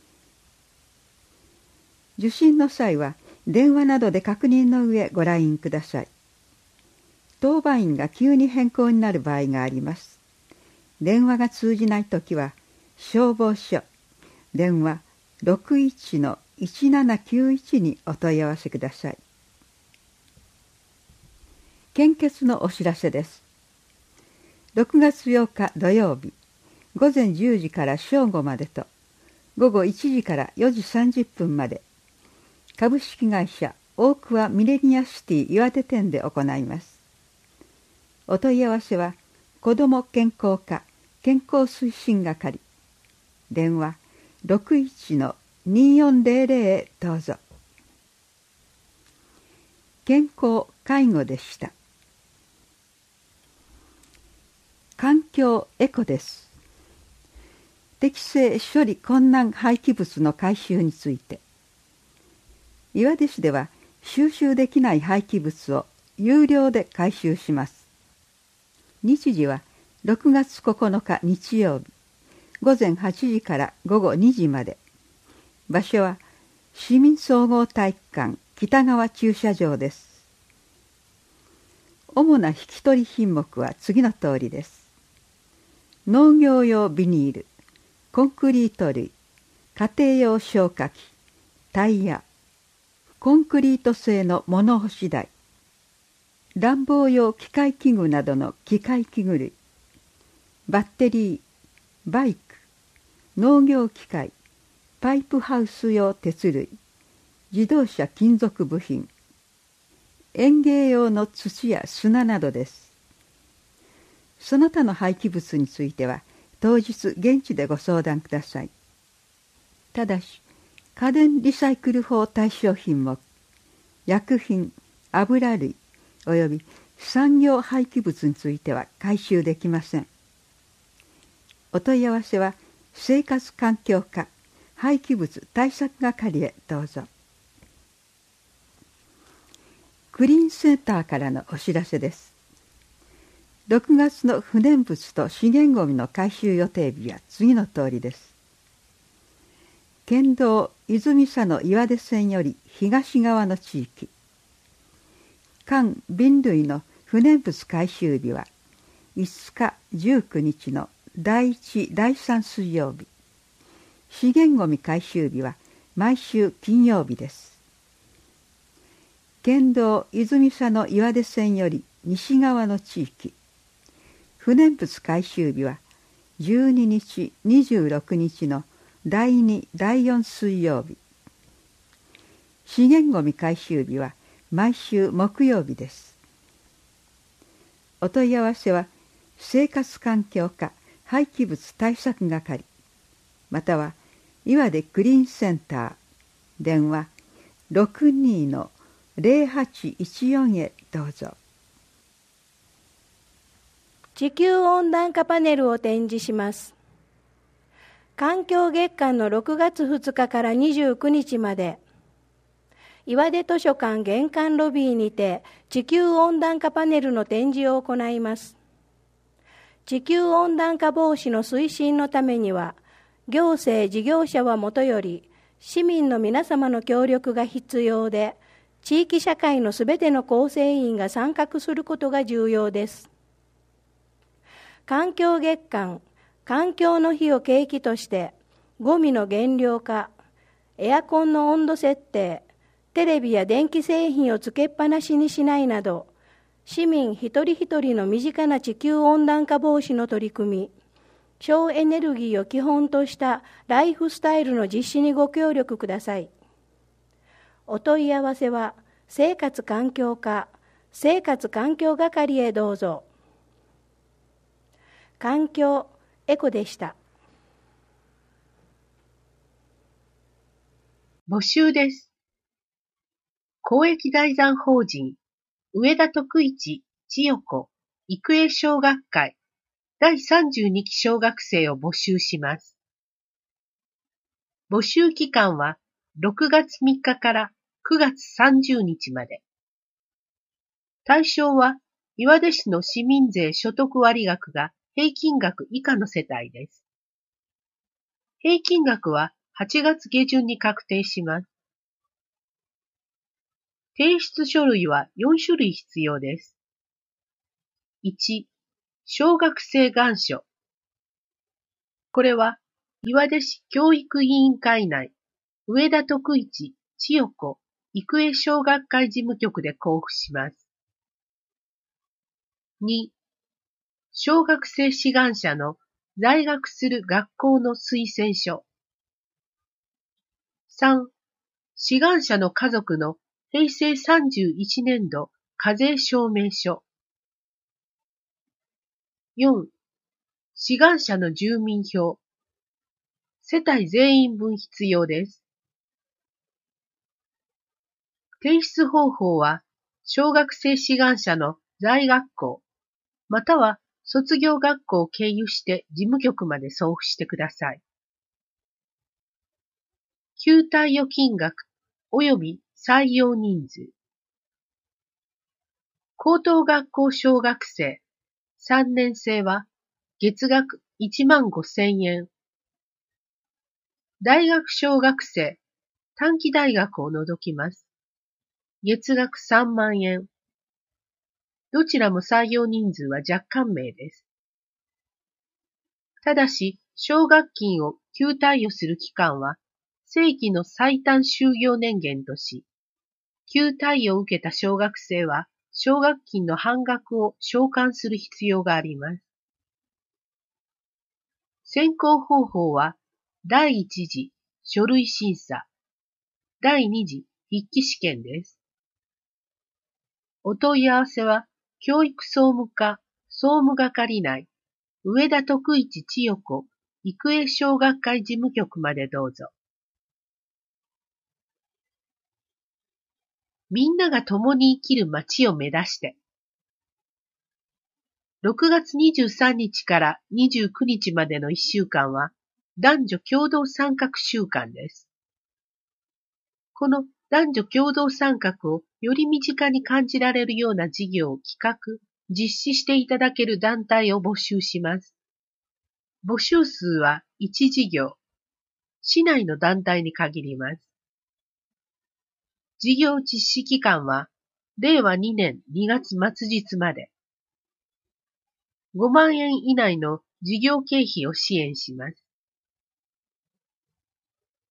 受診の際は電話などで確認の上ご来院ください。当番員が急に変更になる場合があります。電話が通じないときは消防署電話 ろくいちのいちななきゅういち にお問い合わせください。献血のお知らせです。ろくがつようか土曜日、ごぜんじゅうじから正午までと、ごごいちじからよじさんじゅっぷんまで、株式会社大桑ミレニアシティ岩手店で行います。お問い合わせは、子ども健康課健康推進係、電話ろくいちのによんゼロゼロ どうぞ。健康介護でした。環境エコです。適正処理困難廃棄物の回収について、岩出市では収集できない廃棄物を有料で回収します。日時はろくがつここのか日曜日、ごぜんはちじからごごにじまで。場所は市民総合体育館北側駐車場です。主な引き取り品目は次の通りです。農業用ビニール、コンクリート類、家庭用消火器、タイヤ、コンクリート製の物干し台、暖房用機械器具などの機械器具類、バッテリー、バイク、農業機械、パイプハウス用鉄類、自動車金属部品、園芸用の土や砂などです。その他の廃棄物については当日現地でご相談ください。ただし、家電リサイクル法対象品目、薬品、油類および産業廃棄物については回収できません。お問い合わせは生活環境課廃棄物対策係へどうぞ。クリーンセンターからのお知らせです。ろくがつの不燃物と資源ごみの回収予定日は次の通りです。県道泉佐野岩出線より東側の地域、缶瓶類の不燃物回収日はいつかじゅうくにちのだいいちだいさん水曜日、 資源ごみ回収日は毎週金曜日です。県道泉佐野岩出線より西側の地域、不燃物回収日はじゅうににち、にじゅうろくにちのだいに、だいよん水曜日。資源ごみ回収日は毎週木曜日です。お問い合わせは生活環境課廃棄物対策係、または岩出クリーンセンター、電話 ろくにーのゼロはちいちよん へどうぞ。 地球温暖化パネルを展示します。環境月間のろくがつふつかからにじゅうくにちまで、岩出図書館玄関ロビーにて地球温暖化パネルの展示を行います。地球温暖化防止の推進のためには、行政事業者はもとより市民の皆様の協力が必要で、地域社会のすべての構成員が参画することが重要です。環境月間、環境の日を契機として、ゴミの減量化、エアコンの温度設定、テレビや電気製品をつけっぱなしにしないなど、市民一人一人の身近な地球温暖化防止の取り組み、省エネルギーを基本としたライフスタイルの実施にご協力ください。お問い合わせは、生活環境課、生活環境係へどうぞ。環境エコでした。 募集です。公益財団法人上田徳一千代子育英小学会だいさんじゅうにき小学生を募集します。募集期間はろくがつみっかからくがつさんじゅうにちまで。対象は岩出市の市民税所得割額が平均額以下の世帯です。平均額ははちがつげじゅんに確定します。提出書類はよんしゅるい必要です。いち、小学生願書。これは岩出市教育委員会内上田徳一千代子育英小学会事務局で交付します。に、小学生志願者の在学する学校の推薦書。さん、志願者の家族のへいせいさんじゅういちねんど課税証明書。よん、志願者の住民票。世帯全員分必要です。提出方法は、小学生志願者の在学校、または卒業学校を経由して事務局まで送付してください。給貸与金額及び採用人数。高等学校小学生さんねんせいは月額いちまんごせんえん。大学小学生、短期大学を除きます。月額さんまんえん。どちらも採用人数は若干名です。ただし、奨学金を給貸与する期間は、正規の最短就業年限とし、給貸与を受けた小学生は、奨学金の半額を償還する必要があります。選考方法は、だいいち次書類審査、だいに次筆記試験です。お問い合わせは、教育総務課総務係内、上田徳一千代子育英小学会事務局までどうぞ。みんなが共に生きる街を目指して。ろくがつにじゅうさんにちからにじゅうくにちまでのいっしゅうかんは男女共同参画週間です。この男女共同参画をより身近に感じられるような事業を企画、実施していただける団体を募集します。募集数はいち事業、市内の団体に限ります。事業実施期間は、れいわにねんにがつ末日まで。ごまんえん以内の事業経費を支援します。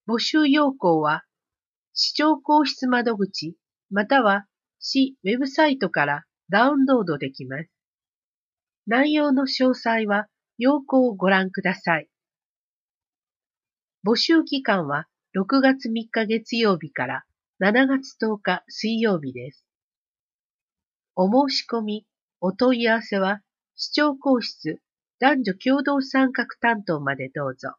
募集要項は、市長公室窓口、または市ウェブサイトからダウンロードできます。内容の詳細は要項をご覧ください。募集期間はろくがつみっか月曜日からしちがつとおか水曜日です。お申し込み、お問い合わせは市長公室男女共同参画担当までどうぞ。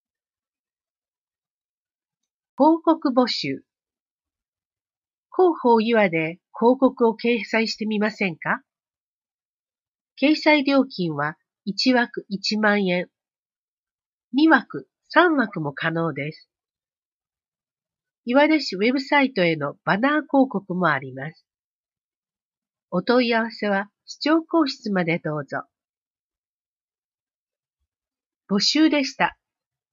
広告募集。広報岩で広告を掲載してみませんか？掲載料金はいちわくいちまんえん。にわく、さんわくも可能です。岩出市ウェブサイトへのバナー広告もあります。お問い合わせは市長公室までどうぞ。募集でした。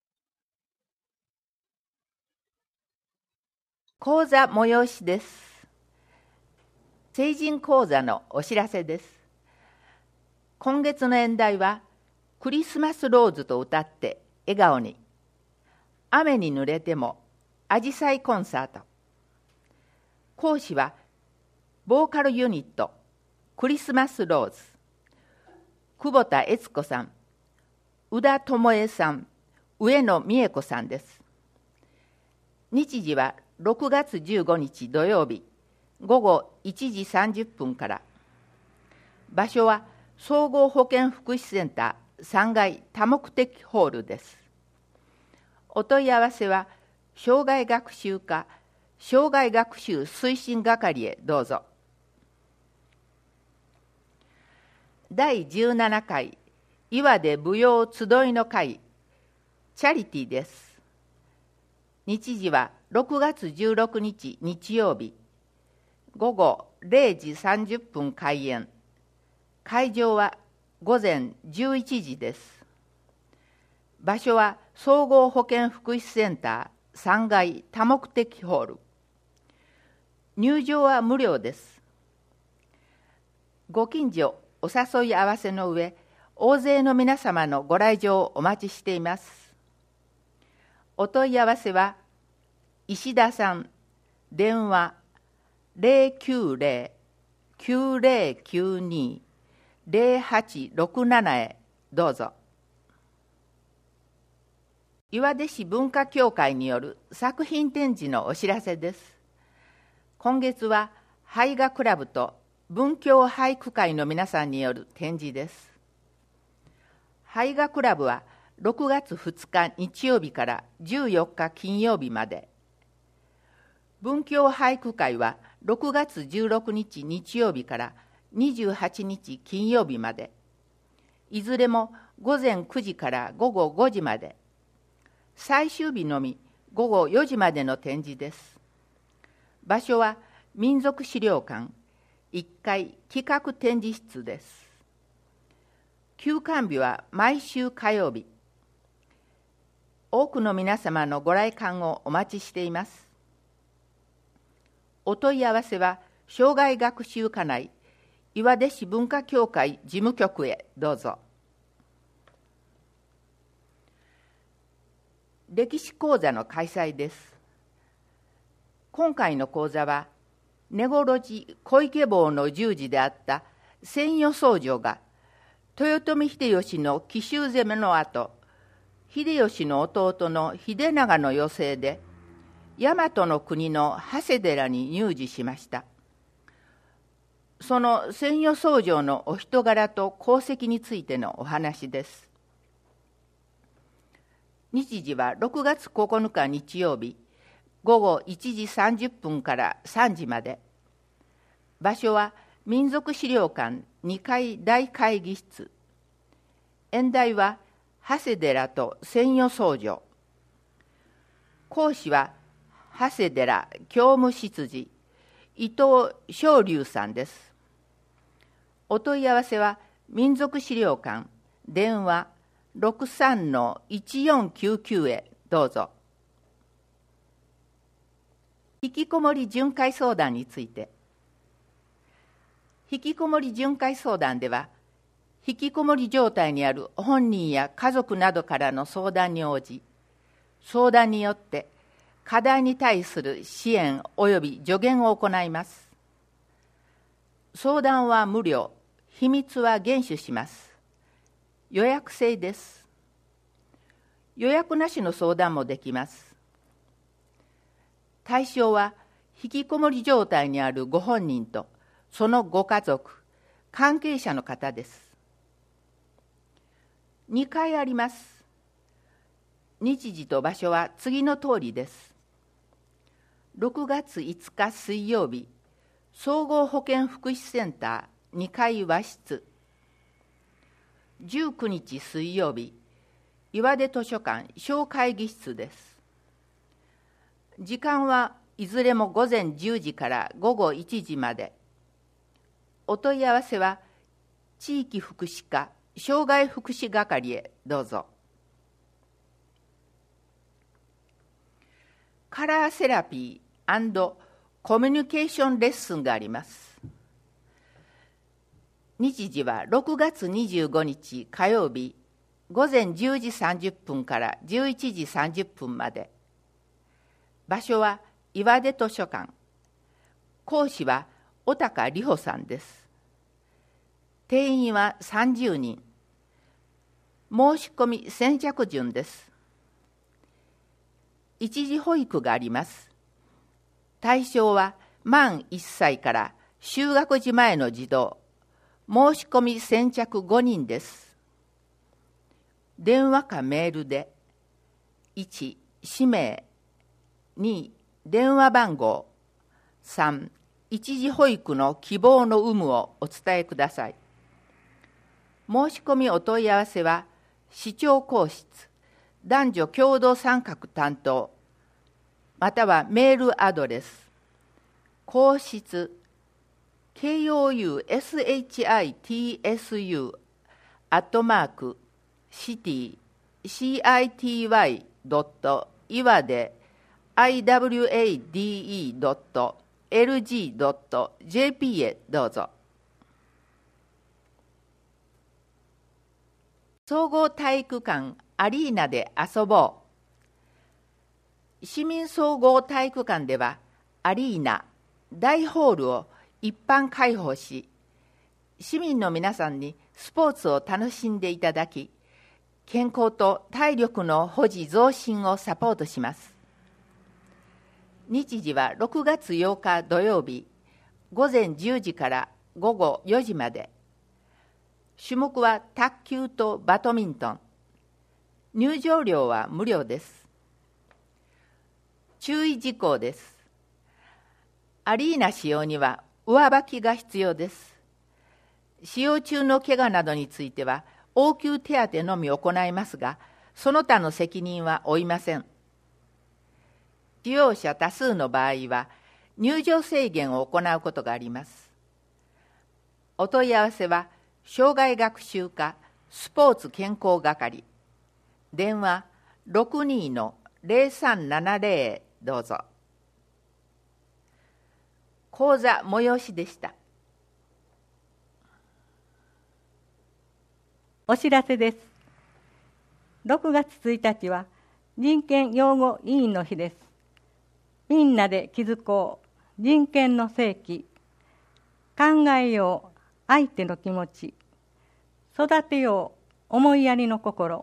講座催しです。成人講座のお知らせです。今月の演題は、クリスマスローズと歌って笑顔に。雨に濡れてもアジサイコンサート。講師は、ボーカルユニット、クリスマスローズ。久保田悦子さん、宇田智恵さん、上野美恵子さんです。日時はろくがつじゅうごにち土曜日、ごごいちじさんじゅっぷんから。場所は総合保健福祉センターさんがい多目的ホールです。お問い合わせは、障害学習課障害学習推進係へどうぞ。だいじゅうななかい岩出舞踊集いの会チャリティーです。日時はろくがつじゅうろくにち日曜日、ごごれいじさんじゅっぷん開演。会場はごぜんじゅういちじです。場所は総合保健福祉センターさんがい多目的ホール。入場は無料です。ご近所お誘い合わせの上、大勢の皆様のご来場をお待ちしています。お問い合わせは、石田さん、電話ゼロきゅうゼロ きゅうゼロきゅうに ゼロはちろくななへどうぞ。岩出市文化協会による作品展示のお知らせです。今月は俳画クラブと文教俳句会の皆さんによる展示です。俳画クラブはろくがつふつか日曜日からじゅうよっか金曜日まで。文教俳句会はろくがつじゅうろくにち日曜日からにじゅうはちにち金曜日まで。いずれもごぜんくじからごごごじまで。最終日のみごごよじまでの展示です。場所は民族資料館いっかい企画展示室です。休館日は毎週火曜日。多くの皆様のご来館をお待ちしています。お問い合わせは障害学習課内岩出市文化協会事務局へどうぞ。歴史講座の開催です。今回の講座は根来寺小池坊の従事であった千代僧正が豊臣秀吉の奇襲攻めの後、秀吉の弟の秀長の要請で大和の国の長谷寺に入寺しました。その千代僧正のお人柄と功績についてのお話です。日時はろくがつここのか日曜日、ごごいちじさんじゅっぷんからさんじまで。場所は民族資料館にかい大会議室。演題は長谷寺と千代僧正。講師は長谷寺教務執事伊藤昇龍さんです。お問い合わせは民族資料館電話 ろくさんのいちよんきゅうきゅう へどうぞ。引きこもり巡回相談について。引きこもり巡回相談では、引きこもり状態にある本人や家族などからの相談に応じ、相談によって課題に対する支援及び助言を行います。相談は無料、秘密は厳守します。予約制です。予約なしの相談もできます。対象は引きこもり状態にあるご本人とそのご家族、関係者の方です。にかいあります。日時と場所は次の通りです。ろくがついつか水曜日、総合保健福祉センターにかい和室。じゅうくにち水曜日、岩出図書館小会議室です。時間はいずれもごぜんじゅうじからごごいちじまで。お問い合わせは地域福祉課障害福祉係へどうぞ。カラーセラピー&コミュニケーションレッスンがあります。日時はろくがつにじゅうごにち火曜日、ごぜんじゅうじさんじゅっぷんからじゅういちじさんじゅっぷんまで。場所は岩出図書館。講師は小高里穂さんです。定員はさんじゅうにん。申し込み先着順です。一時保育があります。対象は満いっさいから就学時前の児童。申し込み先着ごにんです。電話かメールで、いち、氏名、に、電話番号、さん、一時保育の希望の有無をお伝えください。申し込みお問い合わせは、市長公室、男女共同参画担当、またはメールアドレス、公室、ケーオーユーエスエイチアイティーエスユー アットマークシティ シーアイティーワイ ドット岩出 アイダブリューエーディーイー ドットエルジー ドット ジェーピー へどうぞ。総合体育館アリーナで遊ぼう。市民総合体育館ではアリーナ、大ホールを一般開放し、市民の皆さんにスポーツを楽しんでいただき、健康と体力の保持増進をサポートします。日時はろくがつようか土曜日、ごぜんじゅうじからごごよじまで。種目は卓球とバドミントン。入場料は無料です。注意事項です。アリーナ使用には上履きが必要です。使用中の怪我などについては応急手当のみ行いますが、その他の責任は負いません。使用者多数の場合は入場制限を行うことがあります。お問い合わせは障害学習課スポーツ健康係、電話 ろくにーのゼロさんななゼロ へどうぞ。講座催しでした。 お知らせです。ろくがつついたちは人権擁護委員の日です。みんなで気づこう、人権の聖域、考えよう、相手の気持ち、育てよう、思いやりの心。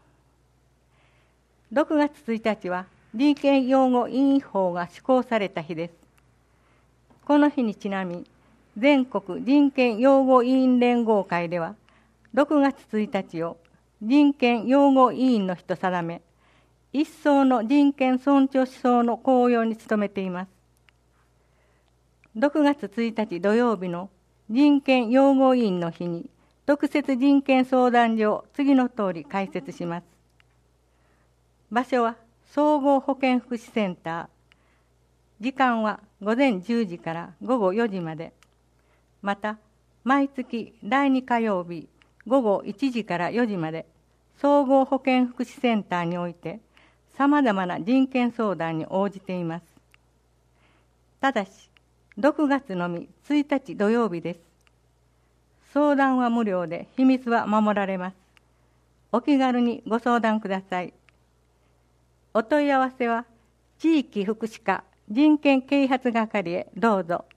ろくがつついたちは人権擁護委員法が施行された日です。この日にちなみ、全国人権擁護委員連合会では、ろくがつついたちを人権擁護委員の日と定め、一層の人権尊重思想の高揚に努めています。ろくがつついたち土曜日の人権擁護委員の日に、特設人権相談所を次の通り開設します。場所は総合保健福祉センター。時間はごぜんじゅうじからごごよじまで。また、毎月だいに火曜日ごごいちじからよじまで、総合保健福祉センターにおいて、さまざまな人権相談に応じています。ただし、ろくがつのみついたち土曜日です。相談は無料で秘密は守られます。お気軽にご相談ください。お問い合わせは、 地域福祉課人権啓発係へどうぞ。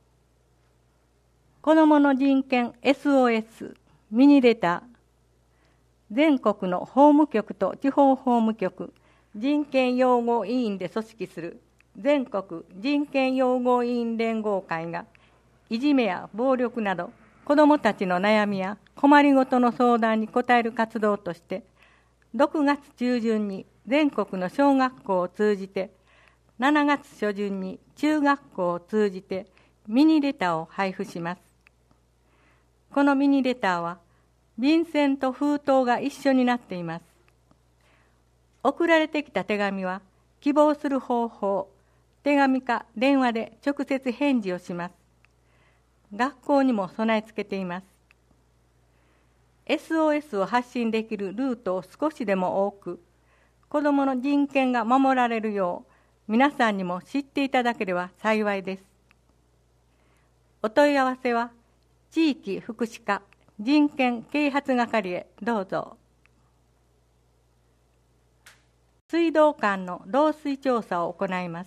子どもの人権 エスオーエス ミニレター、全国の法務局と地方法務局、人権擁護委員で組織する全国人権擁護委員連合会が、いじめや暴力など子どもたちの悩みや困りごとの相談に応える活動として、ろくがつ中旬に全国の小学校を通じて、しちがつ初旬に中学校を通じてミニレターを配布します。このミニレターは便箋と封筒が一緒になっています。送られてきた手紙は希望する方法、手紙か電話で直接返事をします。学校にも備え付けています。エスオーエス を発信できるルートを少しでも多く、子どもの人権が守られるよう皆さんにも知っていただければ幸いです。お問い合わせは地域福祉課人権啓発係へどうぞ。水道管の漏水調査を行います。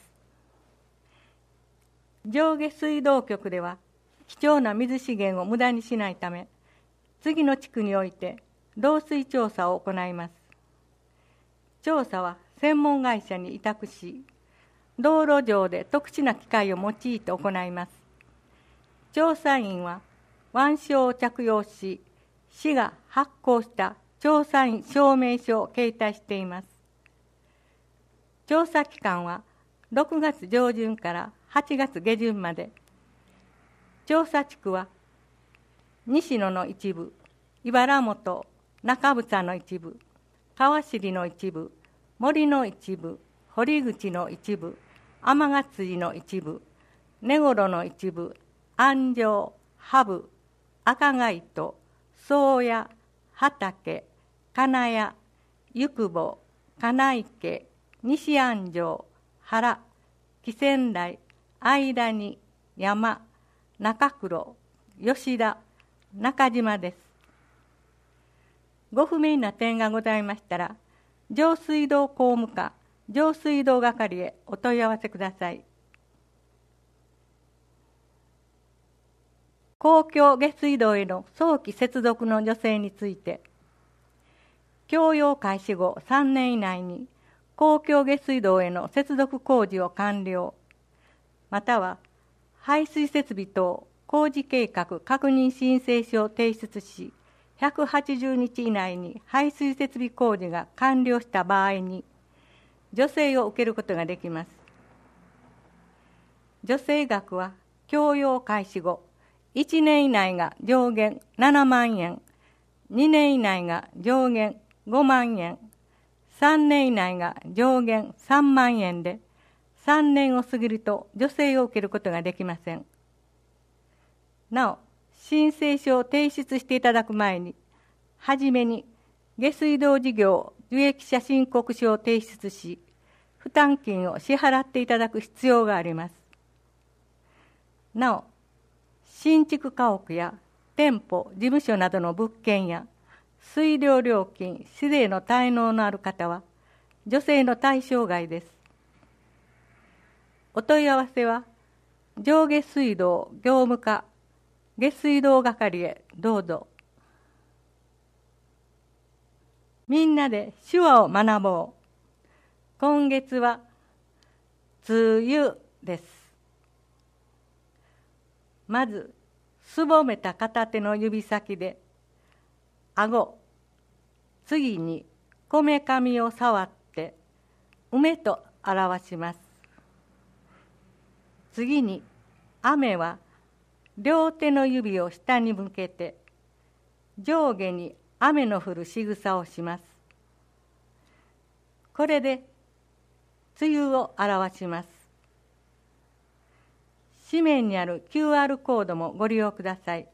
上下水道局では貴重な水資源を無駄にしないため、次の地区において漏水調査を行います。調査は専門会社に委託し、道路上で特殊な機械を用いて行います。調査員は腕章を着用し、市が発行した調査員証明書を携帯しています。調査期間はろくがつ上旬からはちがつ下旬まで。調査地区は西野の一部、茨本、中房の一部、川尻の一部、森の一部、堀口の一部、天ヶ辻の一部、根頃の一部、安城、羽生、赤貝と、宗谷、畑、金谷、ゆくぼ、金池、西安城、原、木仙台、間に、山、中黒、吉田、中島です。ご不明な点がございましたら、上水道工務課上水道係へお問い合わせください。公共下水道への早期接続の助成について、供用開始後さんねん以内に公共下水道への接続工事を完了、または排水設備等工事計画確認申請書を提出し、ひゃくはちじゅうにち以内に排水設備工事が完了した場合に、助成を受けることができます。助成額は供用開始後、いちねん以内が上限ななまんえん、にねん以内が上限ごまんえん、さんねん以内が上限さんまんえんで、さんねんを過ぎると助成を受けることができません。なお、申請書を提出していただく前に、はじめに下水道事業受益者申告書を提出し、負担金を支払っていただく必要があります。なお、新築家屋や店舗、事務所などの物件や水道料金、市税の滞納のある方は、助成の対象外です。お問い合わせは、上下水道業務課下水道係へどうぞ。みんなで手話を学ぼう。今月は梅雨です。まず、すぼめた片手の指先で、顎、次にこめかみを触って、梅と表します。次に、雨は両手の指を下に向けて、上下に雨の降る仕草をします。これで、梅雨を表します。紙面にある キューアール コードもご利用ください。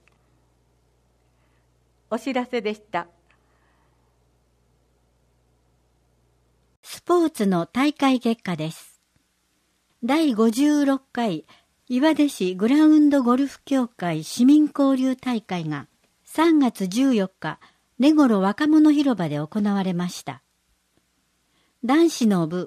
お知らせでした。 スポーツの大会結果です。だいごじゅうろっかい岩出市グラウンドゴルフ協会市民交流大会がさんがつじゅうよっか、根頃若者広場で行われました。男子の部、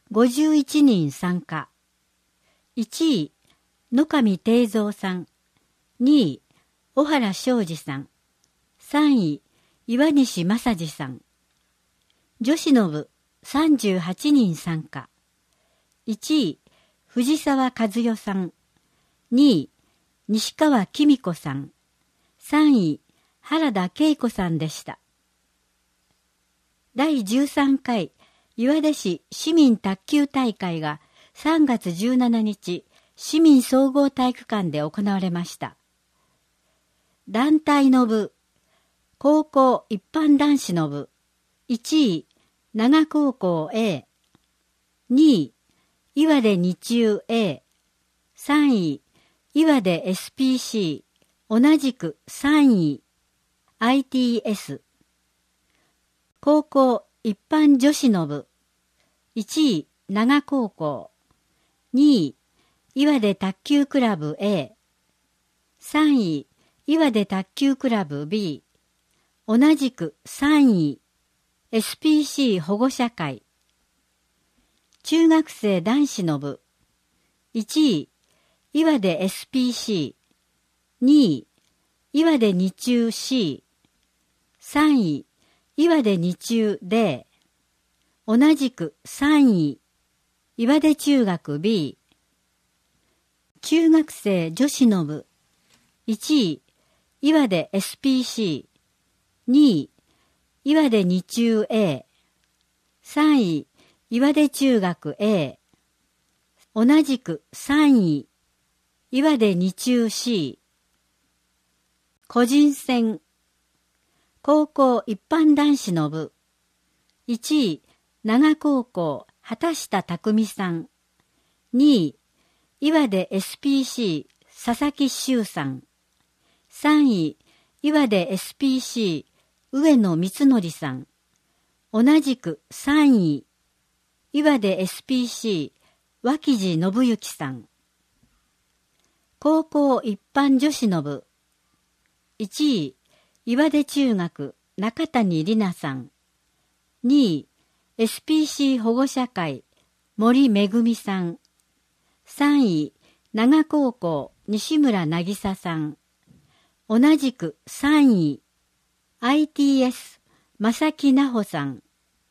ごじゅういちにん参加。いちい、野上定蔵さん。にい、小原昌司さん。さんい、岩西正治さん。女子の部さんじゅうはちにん参加。いちい、藤沢和代さん。にい、西川紀美子さん。さんい、原田恵子さんでした。だいじゅうさんかい岩出市市民卓球大会がさんがつじゅうしちにち、市民総合体育館で行われました。団体の部、高校一般男子の部、いちい、長高校 A、にい、岩出二中 A、さんい、岩出 エスピーシー、同じくさんい、アイティーエス、高校一般女子の部、いちい、長高校、にい、岩出卓球クラブ A、さんい、岩出卓球クラブ B、同じくさんい、エスピーシー 保護者会。中学生男子の部、いちい、岩出 エスピーシー、にい、岩出二中 C、さんい、岩出二中 D、同じくさんい、岩出中学 B、中学生女子の部、いちい、岩出 エスピーシー、にい、岩出二中 A、さんい、岩出中学 A、同じくさんい、岩出二中 C、個人戦、高校一般男子の部、いちい、長高校畑下匠さん、にい、岩出 エスピーシー 佐々木修さん、さんい、岩出 エスピーシー 上野光則さん、同じくさんい、岩出 エスピーシー 脇地信之さん。高校一般女子の部、いちい、岩出中学中谷里奈さん、にい、エスピーシー 保護者会森めぐみさん、さんい、長高校西村渚さん、同じくさんい、アイティーエス 正木奈穂さん。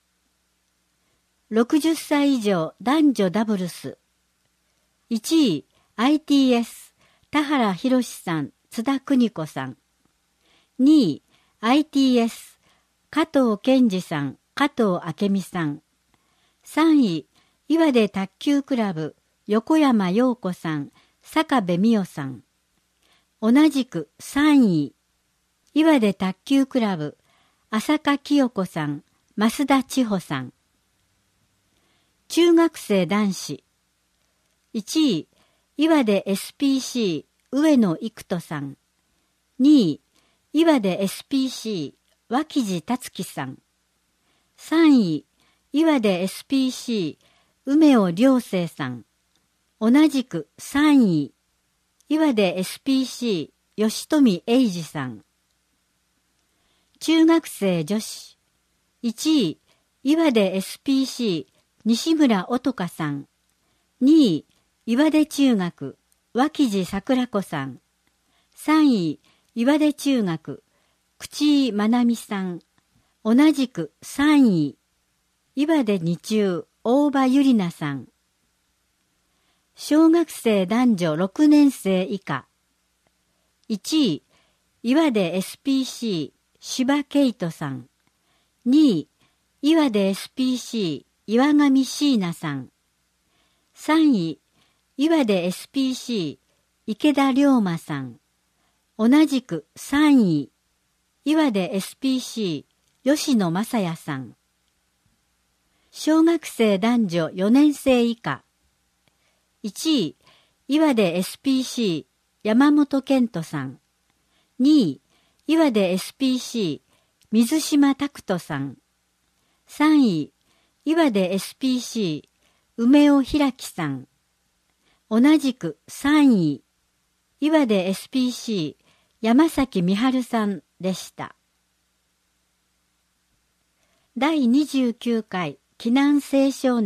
ろくじゅっさい以上男女ダブルス、いちい、アイティーエス 田原博さん津田邦子さん、にい、アイティーエス 加藤健二さん加藤明美さん、さんい、岩出卓球クラブ横山陽子さん坂部美代さん、同じくさんい、岩出卓球クラブ浅香清子さん増田千穂さん。中学生男子、いちい、岩出 エスピーシー 上野育人さん、にい、岩出 エスピーシー 脇地達樹さん、さんい、岩出 エスピーシー 梅尾良生さん、同じくさんい、岩出 エスピーシー 吉富英二さん。中学生女子、いちい、岩出 エスピーシー 西村音香さん、にい、岩出中学脇地桜子さん、さんい、岩出中学口井まなみさん、同じくさんい、岩出二中大場ゆりなさん。小学生男女ろくねん生以下、いちい、岩出 エスピーシー 柴圭人さん、にい、岩出 エスピーシー 岩上椎名さん、さんい、岩出 エスピーシー 池田龍馬さん、同じくさんい、岩出 エスピーシー 吉野正也さん。小学生男女よねん生以下、いちい、岩出 エスピーシー 山本健人さん、にい、岩出 エスピーシー 水島拓人さん、さんい、岩出 エスピーシー 梅尾開さん、同じくさんい、岩出 エスピーシー 山崎美春さんでした。だいにじゅうきゅうかい紀南青少年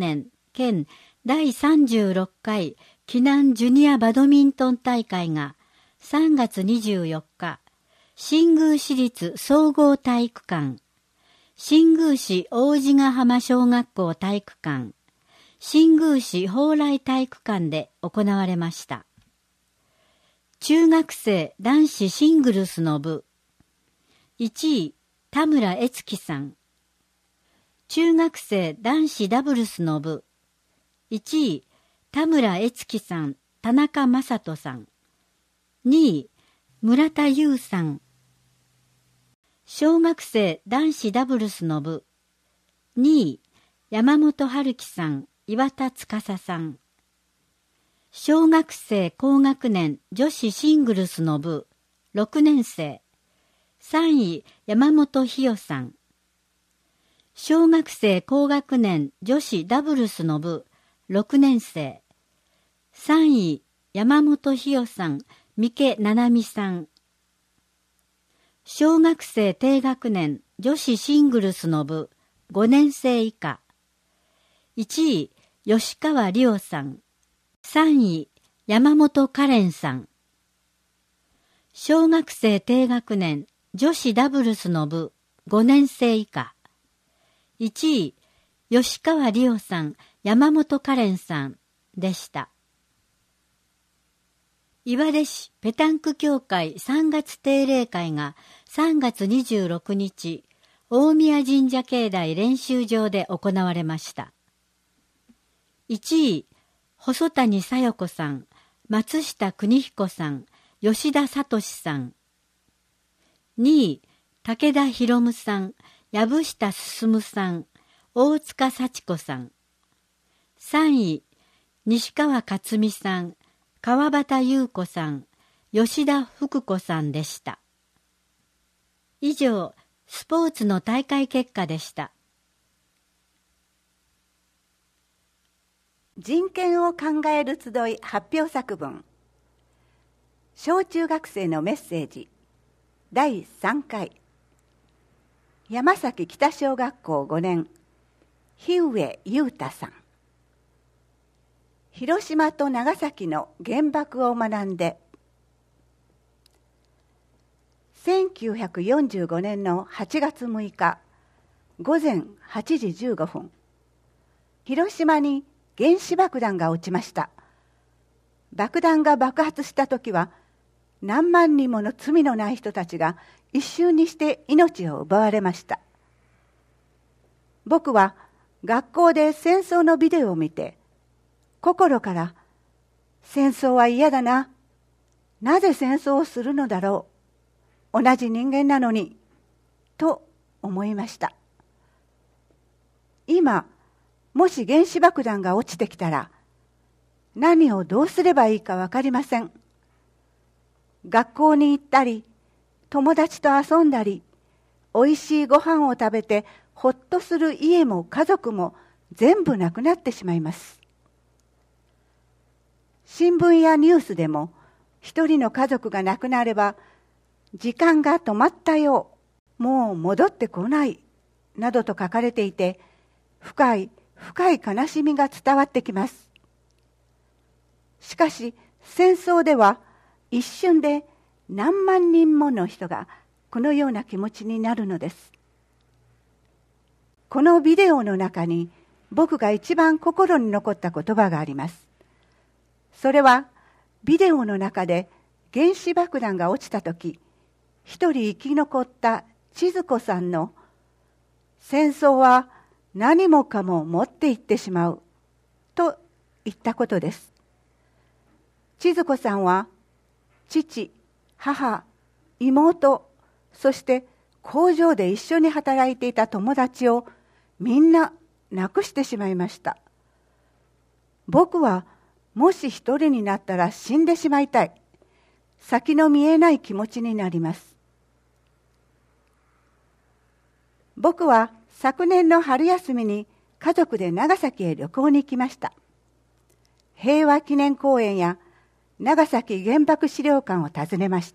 県だいさんじゅうろっかい紀南ジュニアバドミントン大会がさんがつにじゅうよっか、新宮市立総合体育館、新宮市王子ヶ浜小学校体育館、新宮市蓬莱体育館で行われました。中学生男子シングルスの部、いちい田村悦樹さん。中学生男子ダブルスの部、いちい田村悦樹さん、田中正人さん。にい村田優さん。小学生男子ダブルスの部、にい山本春樹さん、岩田司さん。小学生高学年女子シングルスの部、ろくねんせい、さんい山本ひよさん。小学生高学年女子ダブルスの部、ろくねんせい、さんい山本ひよさん、三毛ななみさん。小学生低学年女子シングルスの部、ごねんせい以下、いちい吉川里央さん、さんい山本カレンさん。小学生低学年女子ダブルスの部、ごねんせい以下、いちい吉川里央さん、山本カレンさんでした。岩出市ペタンク協会さんがつ定例会がさんがつにじゅうろくにち、大宮神社境内練習場で行われました。いちい細谷小夜子さん、松下邦彦さん、吉田聡さん。にい武田博夢さん、藪下進さん、大塚幸子さん。さんい西川克美さん、川端優子さん、吉田福子さんでした。以上、スポーツの大会結果でした。 人権を考える集い発表作文、小中学生のメッセージだいさんかい、山崎北小学校ごねん、日上裕太さん。広島と長崎の原爆を学んで。せんきゅうひゃくよんじゅうごねんのはちがつむいかごぜんはちじじゅうごふん、広島に原子爆弾が落ちました。爆弾が爆発したときは、何万人もの罪のない人たちが一瞬にして命を奪われました。僕は学校で戦争のビデオを見て、心から戦争は嫌だな、なぜ戦争をするのだろう、同じ人間なのに、と思いました。今、もし原子爆弾が落ちてきたら、何をどうすればいいかわかりません。学校に行ったり、友達と遊んだり、おいしいご飯を食べてほっとする家も家族も全部なくなってしまいます。新聞やニュースでも一人の家族が亡くなれば、時間が止まったよ、もう戻ってこない、などと書かれていて、深い深い悲しみが伝わってきます。しかし戦争では一瞬で何万人もの人がこのような気持ちになるのです。このビデオの中に僕が一番心に残った言葉があります。それはビデオの中で原子爆弾が落ちたとき、一人生き残った千鶴子さんの戦争は何もかも持って行ってしまうと言ったことです。千鶴子さんは父、母、妹、そして工場で一緒に働いていた友達をみんな亡くしてしまいました。僕はもし一人になったら死んでしまいたい。先の見えない気持ちになります。僕は昨年の春休みに家族で長崎へ旅行に行きました。平和記念公園や長崎原爆資料館を訪ねました。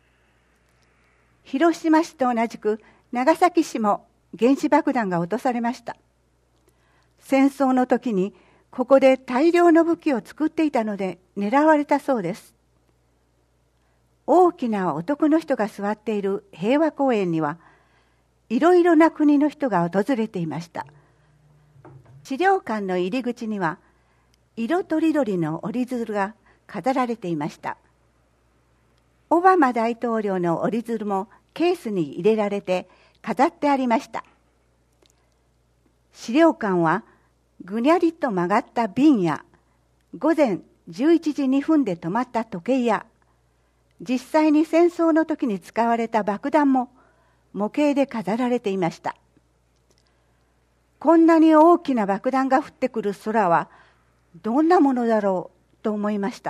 広島市と同じく長崎市も原子爆弾が落とされました。 戦争の時にここで大量の武器を作っていたので狙われたそうです。大きな男の人が座っている平和公園にはいろいろな国の人が訪れていました。資料館の入り口には色とりどりの折り鶴が飾られていました。オバマ大統領の折り鶴もケースに入れられて飾ってありました。資料館はぐにゃりと曲がった瓶や午前じゅういちじにふんで止まった時計や実際に戦争の時に使われた爆弾も模型で飾られていました。こんなに大きな爆弾が降ってくる空はどんなものだろうと思いました。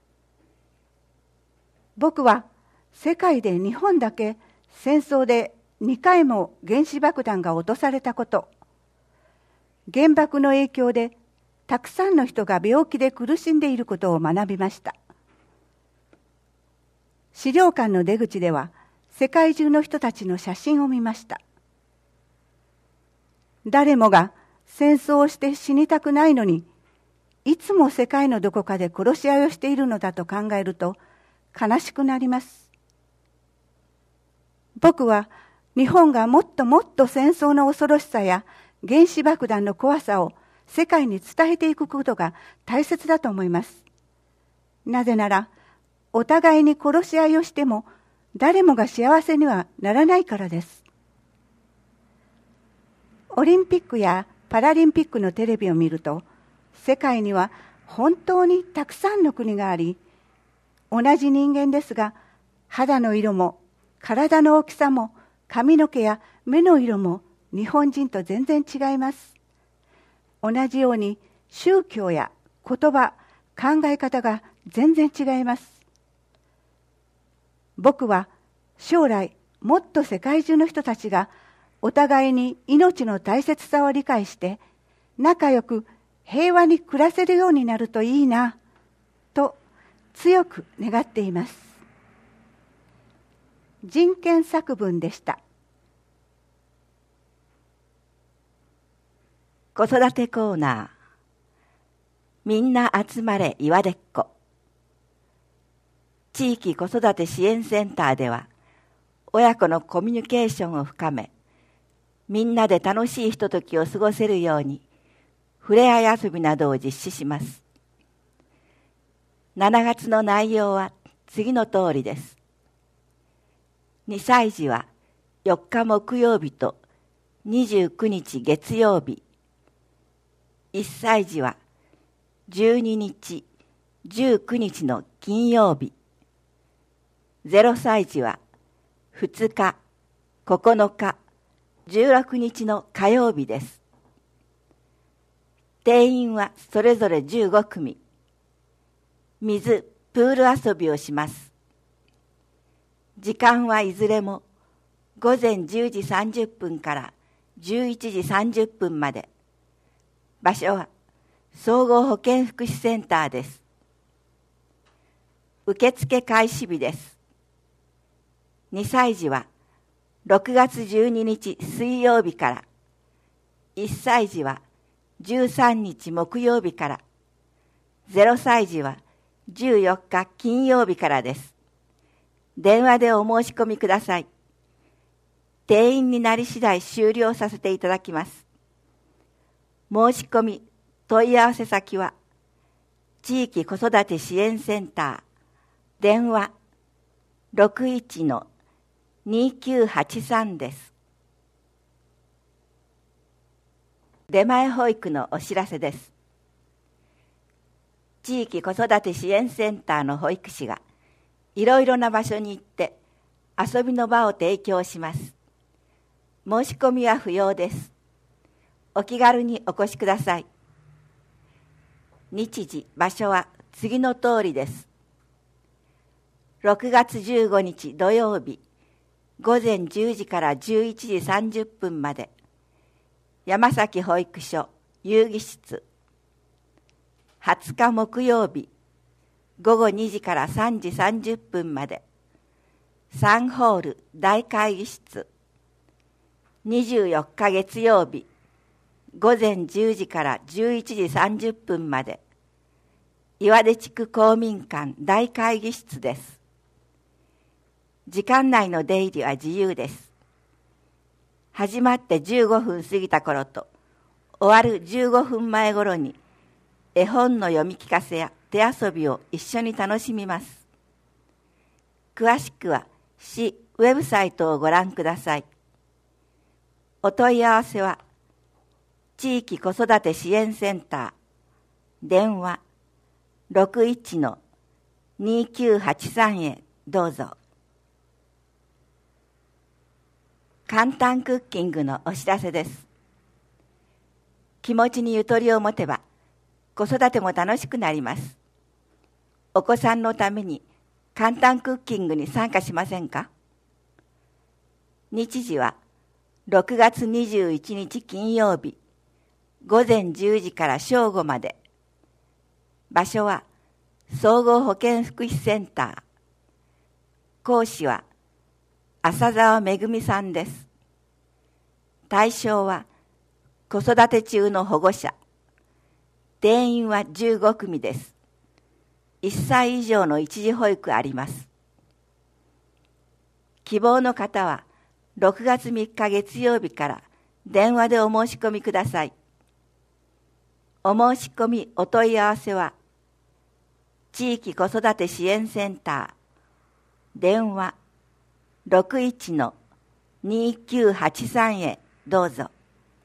僕は世界で日本だけ戦争でにかいも原子爆弾が落とされたこと、原爆の影響でたくさんの人が病気で苦しんでいることを学びました。資料館の出口では世界中の人たちの写真を見ました。誰もが戦争をして死にたくないのに、いつも世界のどこかで殺し合いをしているのだと考えると悲しくなります。僕は日本がもっともっと戦争の恐ろしさや原子爆弾の怖さを世界に伝えていくことが大切だと思います。なぜなら、お互いに殺し合いをしても誰もが幸せにはならないからです。オリンピックやパラリンピックのテレビを見ると、世界には本当にたくさんの国があり、同じ人間ですが、肌の色も体の大きさも髪の毛や目の色も日本人と全然違います。同じように宗教や言葉、考え方が全然違います。僕は将来もっと世界中の人たちがお互いに命の大切さを理解して仲良く平和に暮らせるようになるといいなと強く願っています。人権作文でした。 子育てコーナー。みんな集まれ岩でっこ。地域子育て支援センターでは、親子のコミュニケーションを深め、みんなで楽しいひとときを過ごせるように、ふれあい遊びなどを実施します。しちがつの内容は次の通りです。にさい児はよっか木曜日とにじゅうくにち月曜日、いっさい児はじゅうににち、じゅうくにちの金曜日、ゼロさい児はふつか、ここのか、じゅうろくにちの火曜日です。定員はそれぞれじゅうごくみ。水、プール遊びをします。時間はいずれもごぜんじゅうじさんじゅっぷんからじゅういちじさんじゅっぷんまで。場所は総合保健福祉センターです。受付開始日です。にさい児はろくがつじゅうににち水曜日から、いっさい児はじゅうさんにち木曜日から、ゼロさい児はじゅうよっか金曜日からです。電話でお申し込みください。定員になり次第終了させていただきます。申し込み、問い合わせ先は、地域子育て支援センター、電話 ろくいちのにきゅうはちさん です。出前保育のお知らせです。地域子育て支援センターの保育士がいろいろな場所に行って遊びの場を提供します。申し込みは不要です。お気軽にお越しください。日時、場所は次の通りです。ろくがつじゅうごにち土曜日、ごぜんじゅうじからじゅういちじさんじゅっぷんまで、山崎保育所遊戯室。はつか木曜日、ごごにじからさんじさんじゅっぷんまで、さんホール大会議室。にじゅうよっか月曜日、 午前じゅうじからじゅういちじさんじゅっぷんまで、岩出地区公民館大会議室です。時間内の出入りは自由です。始まってじゅうごふん過ぎた頃と終わるじゅうごふんまえ頃に絵本の読み聞かせや手遊びを一緒に楽しみます。詳しくは市ウェブサイトをご覧ください。お問い合わせは地域子育て支援センター電話 ろくいちのにきゅうはちさん へどうぞ。簡単クッキングのお知らせです。気持ちにゆとりを持てば子育ても楽しくなります。お子さんのために簡単クッキングに参加しませんか？日時はろくがつにじゅういちにち金曜日午前じゅうじから正午まで。場所は総合保健福祉センター。講師は浅澤めぐみさんです。対象は子育て中の保護者。定員はじゅうごくみです。いっさい以上の一時保育あります。希望の方はろくがつみっか月曜日から電話でお申し込みください。お申し込みお問い合わせは地域子育て支援センター電話 ろくいちのにきゅうはちさん へどうぞ。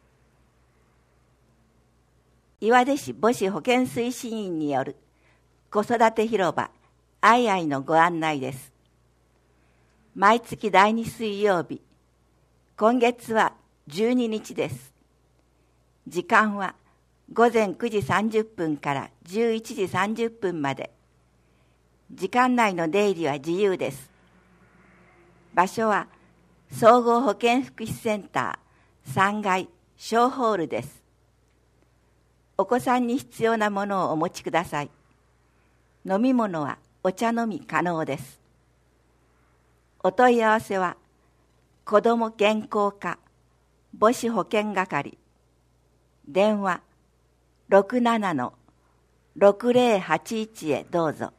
岩出市母子保健推進員による子育て広場アイアイのご案内です。毎月だいに水曜日、今月はじゅうににちです。時間は午前くじさんじゅっぷんからじゅういちじさんじゅっぷんまで。時間内の出入りは自由です。場所は総合保健福祉センターさんがい小ホールです。お子さんに必要なものをお持ちください。飲み物はお茶飲み可能です。お問い合わせは子ども健康課母子保健係電話 ろくななのろくぜろはちいち へどうぞ。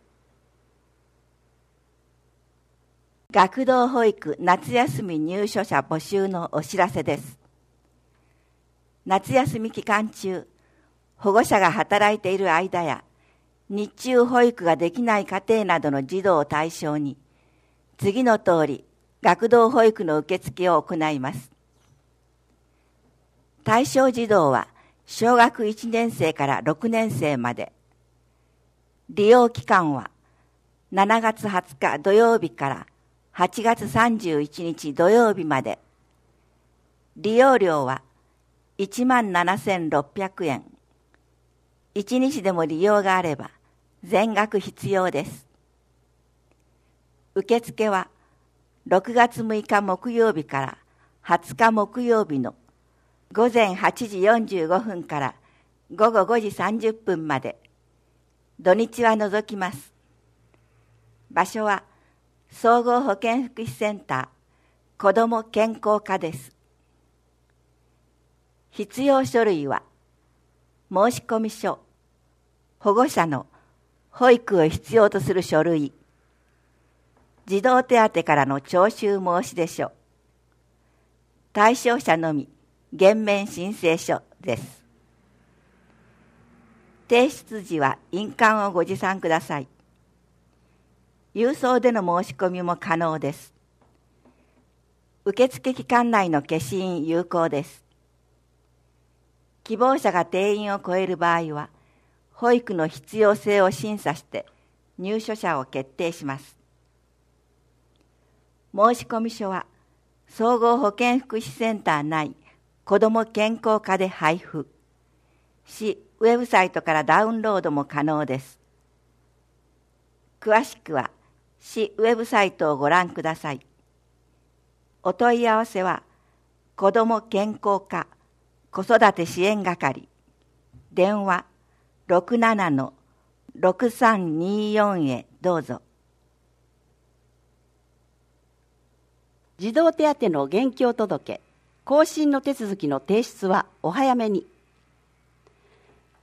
学童保育夏休み入所者募集のお知らせです。夏休み期間中、保護者が働いている間や日中保育ができない家庭などの児童を対象に次の通り学童保育の受付を行います。対象児童は小学いちねん生からろくねん生まで。利用期間はしちがつはつか土曜日からはちがつさんじゅういちにち土曜日まで。利用料はいちまんななせんろっぴゃくえん。いちにちでも利用があれば全額必要です。受付はろくがつむいか木曜日からはつか木曜日の午前はちじよんじゅうごふんからごごごじさんじゅっぷんまで。土日は除きます。場所は総合保健福祉センター子ども健康課です。必要書類は申込書、保護者の保育を必要とする書類、児童手当からの徴収申出書、対象者のみ減免申請書です。提出時は印鑑をご持参ください。郵送での申し込みも可能です。受付期間内の消印有効です。希望者が定員を超える場合は、保育の必要性を審査して入所者を決定します。申込書は総合保健福祉センター内子ども健康課で配布。市ウェブサイトからダウンロードも可能です。詳しくは市ウェブサイトをご覧ください。お問い合わせは子ども健康課子育て支援係電話 ろくななのろくさんによん へどうぞ。 児童手当の現況届、更新の手続きの提出はお早めに。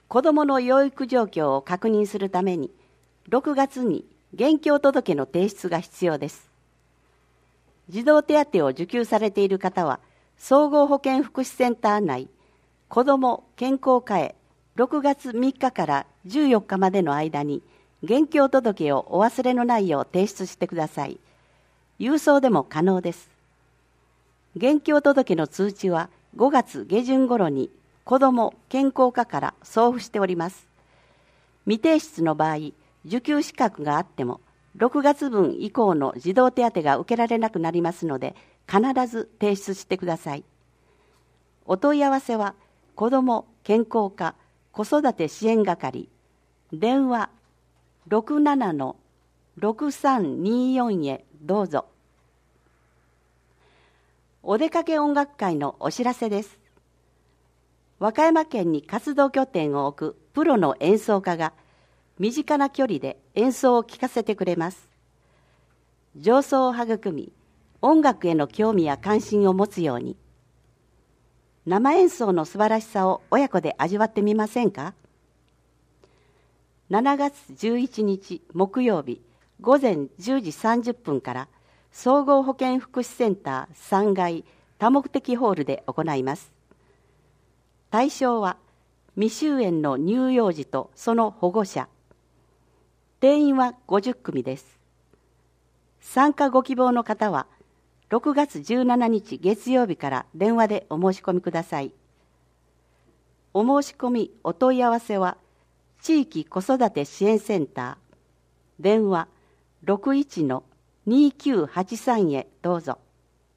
子どもの養育状況を確認するためにろくがつに現況届の提出が必要です。児童手当を受給されている方は、総合保健福祉センター内子ども健康課へろくがつみっかからじゅうよっかまでの間に現況届をお忘れのないよう提出してください。郵送でも可能です。現況届の通知はごがつげじゅん頃に子ども健康課から送付しております。未提出の場合、受給資格があってもろくがつぶん以降の児童手当が受けられなくなりますので、必ず提出してください。お問い合わせは子ども健康課子育て支援係、電話 ろくななのろくさんによん へどうぞ。お出かけ音楽会のお知らせです。和歌山県に活動拠点を置くプロの演奏家が身近な距離で演奏を聴かせてくれます。情操を育み、音楽への興味や関心を持つように、生演奏の素晴らしさを親子で味わってみませんか。しちがつじゅういちにち木曜日ごぜんじゅうじさんじゅっぷんから総合保健福祉センターさんがい多目的ホールで行います。対象は未就園の乳幼児とその保護者。定員はごじゅっくみです。参加ご希望の方はろくがつじゅうしちにち月曜日から電話でお申し込みください。お申し込みお問い合わせは地域子育て支援センター電話 ろくいちのにきゅうはちさん へどうぞ。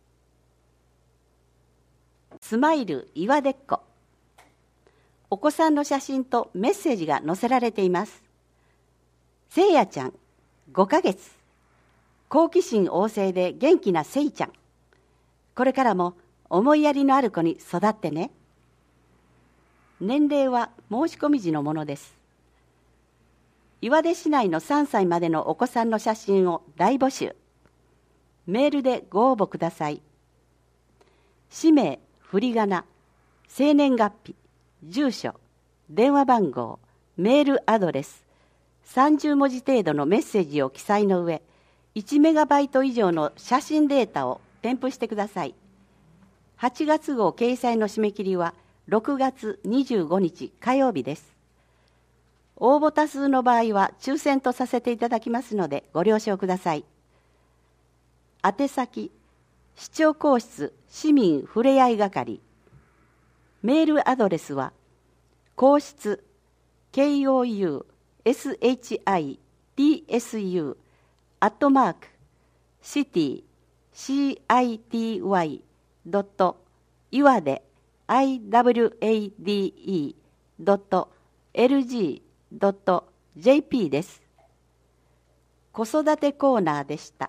スマイル岩でっこ、お子さんの写真とメッセージが載せられています。せいやちゃんごかげつ、好奇心旺盛で元気なせいちゃん、これからも思いやりのある子に育ってね。年齢は申し込み時のものです。岩出市内のさんさいまでのお子さんの写真を大募集。メールでご応募ください。氏名、振り仮名、生年月日、住所、電話番号、メールアドレス、さんじゅうもじ程度のメッセージを記載の上、いちメガバイト以上の写真データを添付してください。はちがつ号掲載の締め切りはろくがつにじゅうごにち火曜日です。応募多数の場合は抽選とさせていただきますのでご了承ください。宛先、市長公室市民ふれあい係。メールアドレスは公室 ケーオーユーエスエイチアイティーエスユー アットマークシティ シーアイティーワイ ドット岩出 アイダブリューエーディーイー ドットエルジー ドット ジェーピー です。子育てコーナーでした。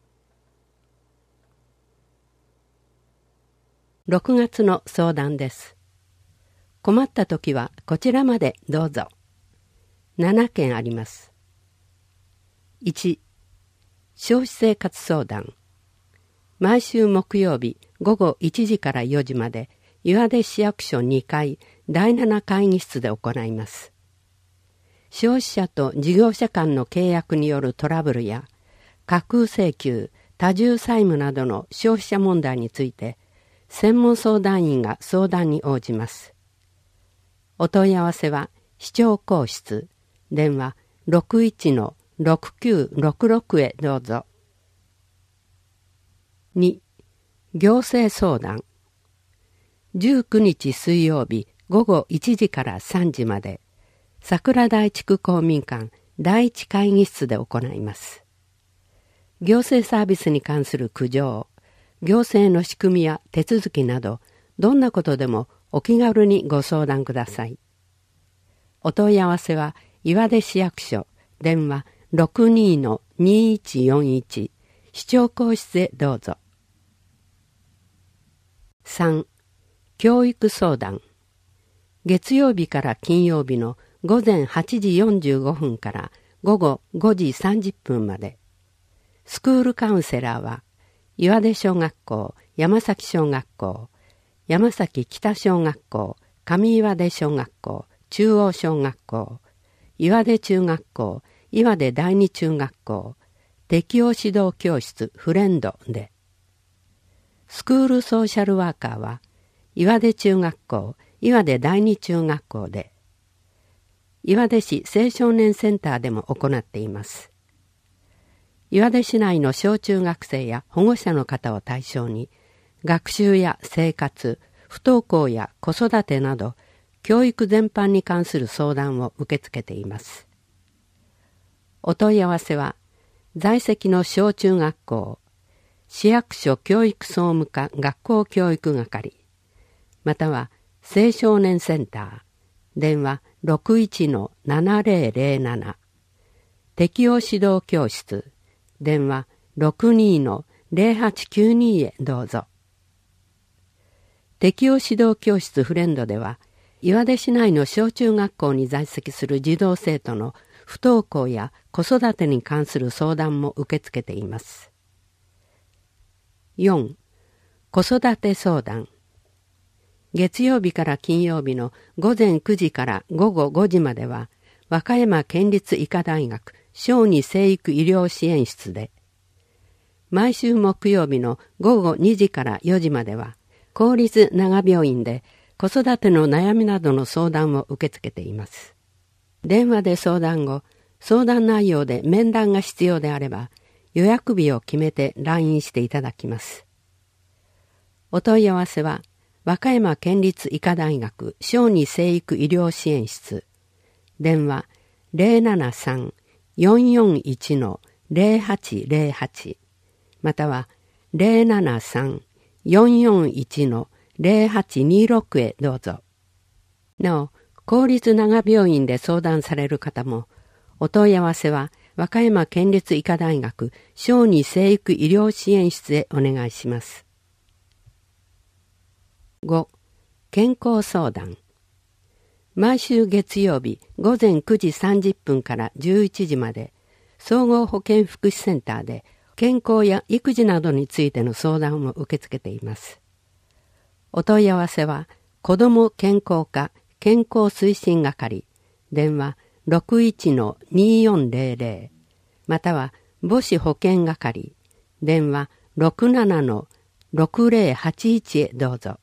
ろくがつの相談です。困ったときはこちらまでどうぞ。ななけんあります。いち、消費生活相談。毎週木曜日ごごいちじからよじまで岩出市役所にかいだいなな会議室で行います。消費者と事業者間の契約によるトラブルや架空請求、多重債務などの消費者問題について専門相談員が相談に応じます。お問い合わせは市長公室電話 ろくいちのろくきゅうろくろく へどうぞ。に、行政相談。じゅうくにち水曜日ごごいちじからさんじまで桜台地区公民館第一会議室で行います。行政サービスに関する苦情、行政の仕組みや手続きなどどんなことでもお気軽にご相談ください。お問い合わせは岩出市役所電話 ろくにのにいちよんいち 市長公室へどうぞ。さん、教育相談。月曜日から金曜日のごぜんはちじよんじゅうごふんからごごごじさんじゅっぷんまで。スクールカウンセラーは岩出小学校、山崎小学校、山崎北小学校、上岩出小学校、 中央小学校、岩出中学校、岩出第二中学校、適応指導教室フレンドで、スクールソーシャルワーカーは岩出中学校、岩出第二中学校で、岩出市青少年センターでも行っています。岩出市内の小中学生や保護者の方を対象に、学習や生活、不登校や子育てなど、教育全般に関する相談を受け付けています。お問い合わせは、在籍の小中学校、市役所教育総務課学校教育係、または青少年センター、電話 ろくいちのななぜろぜろなな、適応指導教室、電話 ろくにのぜろはちきゅうに へどうぞ。適応指導教室フレンドでは、岩出市内の小中学校に在籍する児童生徒の不登校や子育てに関する相談も受け付けています。よん. 子育て相談。月曜日から金曜日の午前くじから午後ごじまでは、和歌山県立医科大学小児生育医療支援室で、毎週木曜日の午後にじからよじまでは、公立長病院で子育ての悩みなどの相談を受け付けています。電話で相談後、相談内容で面談が必要であれば、予約日を決めて来院していただきます。お問い合わせは、和歌山県立医科大学小児生育医療支援室、電話 ゼロななさん よんよんいち のぜろはちぜろはち、またはゼロななさん よんよんいち のぜろはちにろく へどうぞ。なお、公立長病院で相談される方も、お問い合わせは和歌山県立医科大学小児生育医療支援室へお願いします。ご. 健康相談。毎週月曜日午前くじさんじゅっぷんからじゅういちじまで、総合保健福祉センターで健康や育児などについての相談を受け付けています。お問い合わせは、子ども健康課健康推進係、電話 ろくいちのによんぜろぜろ、または母子保健係、電話 ろくななのろくぜろはちいち へどうぞ。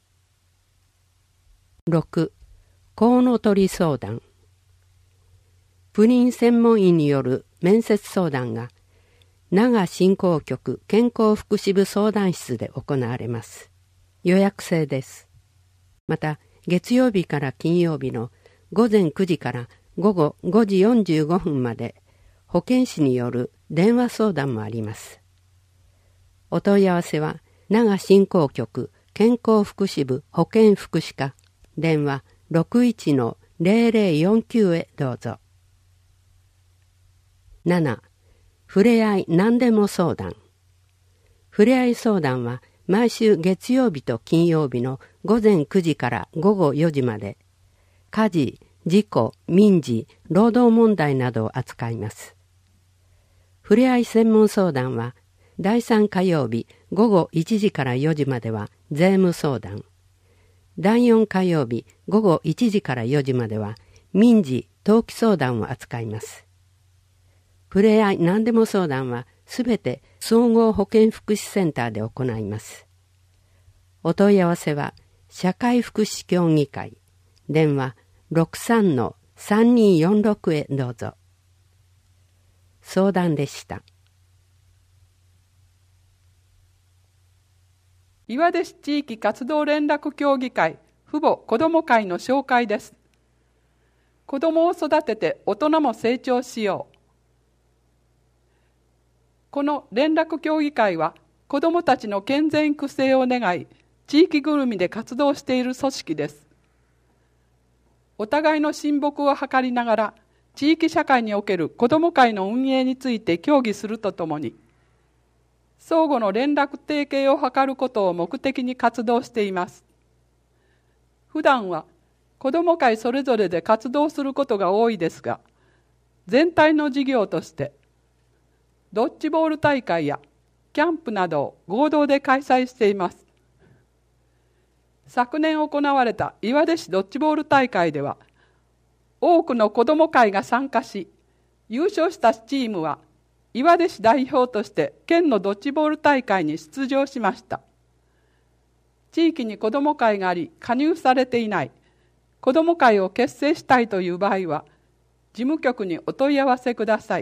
ろく. コウノトリ相談。不妊専門医による面接相談が、奈良振興局健康福祉部相談室で行われます。予約制です。また、月曜日から金曜日の午前くじから午後ごじよんじゅうごふんまで、保健師による電話相談もあります。お問い合わせは、奈良振興局健康福祉部保健福祉課、電話 ろくいちのぜろぜろよんきゅう へどうぞ。なな. ふれあい何でも相談。ふれあい相談は毎週月曜日と金曜日の午前くじから午後よじまで、家事、事故、民事、労働問題などを扱います。ふれあい専門相談は、だいさん火曜日午後いちじからよじまでは税務相談。だいよん火曜日午後いちじからよじまでは民事・登記相談を扱います。ふれあい何でも相談はすべて総合保健福祉センターで行います。お問い合わせは社会福祉協議会、電話 ろくさんのさんによんろく へどうぞ。相談でした。 岩出市地域活動連絡協議会父母子ども会の紹介です。子どもを育てて大人も成長しよう。この連絡協議会は子どもたちの健全育成を願い、地域ぐるみで活動している組織です。お互いの親睦を図りながら、地域社会における子ども会の運営について協議するとともに、相互の連絡提携を図ることを目的に活動しています。普段は子ども会それぞれで活動することが多いですが、全体の事業としてドッジボール大会やキャンプなどを合同で開催しています。昨年行われた岩出市ドッジボール大会では、 多くの子ども会が参加し、優勝したチームは岩出市代表として県のドッジボール大会に出場しました。地域に子ども会があり加入されていない子ども会を結成したいという場合は、事務局にお問い合わせください。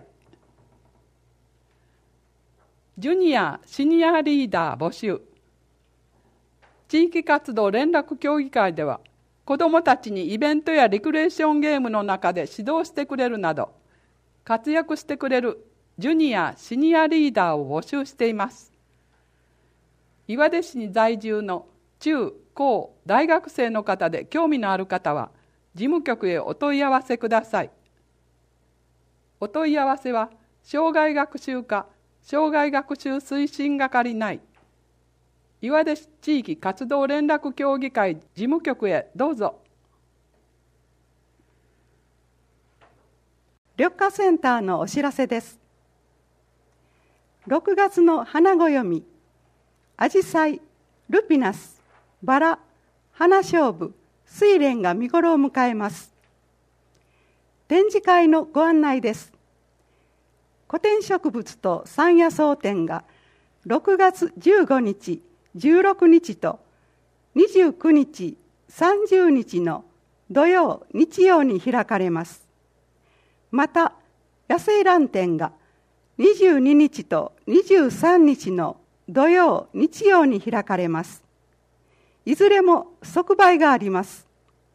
ジュニア・シニアリーダー募集。地域活動連絡協議会では、子どもたちにイベントやリクレーションゲームの中で指導してくれるなど、活躍してくれるジュニア・シニアリーダーを募集しています。岩出市に在住の中・高・大学生の方で興味のある方は、事務局へお問い合わせください。お問い合わせは、障害学習課障害学習推進係内、岩出市地域活動連絡協議会事務局へどうぞ。 緑化センターのお知らせです。ろくがつの花暦、アジサイ、ルピナス、バラ、花菖蒲、睡蓮が見頃を迎えます。展示会のご案内です。古典植物と山野草展がろくがつじゅうごにち、じゅうろくにちとにじゅうくにち、さんじゅうにちの土曜、日曜に開かれます。また、野生蘭展がにじゅうににちとにじゅうさんにちの土曜、日曜に開かれます。いずれも即売があります。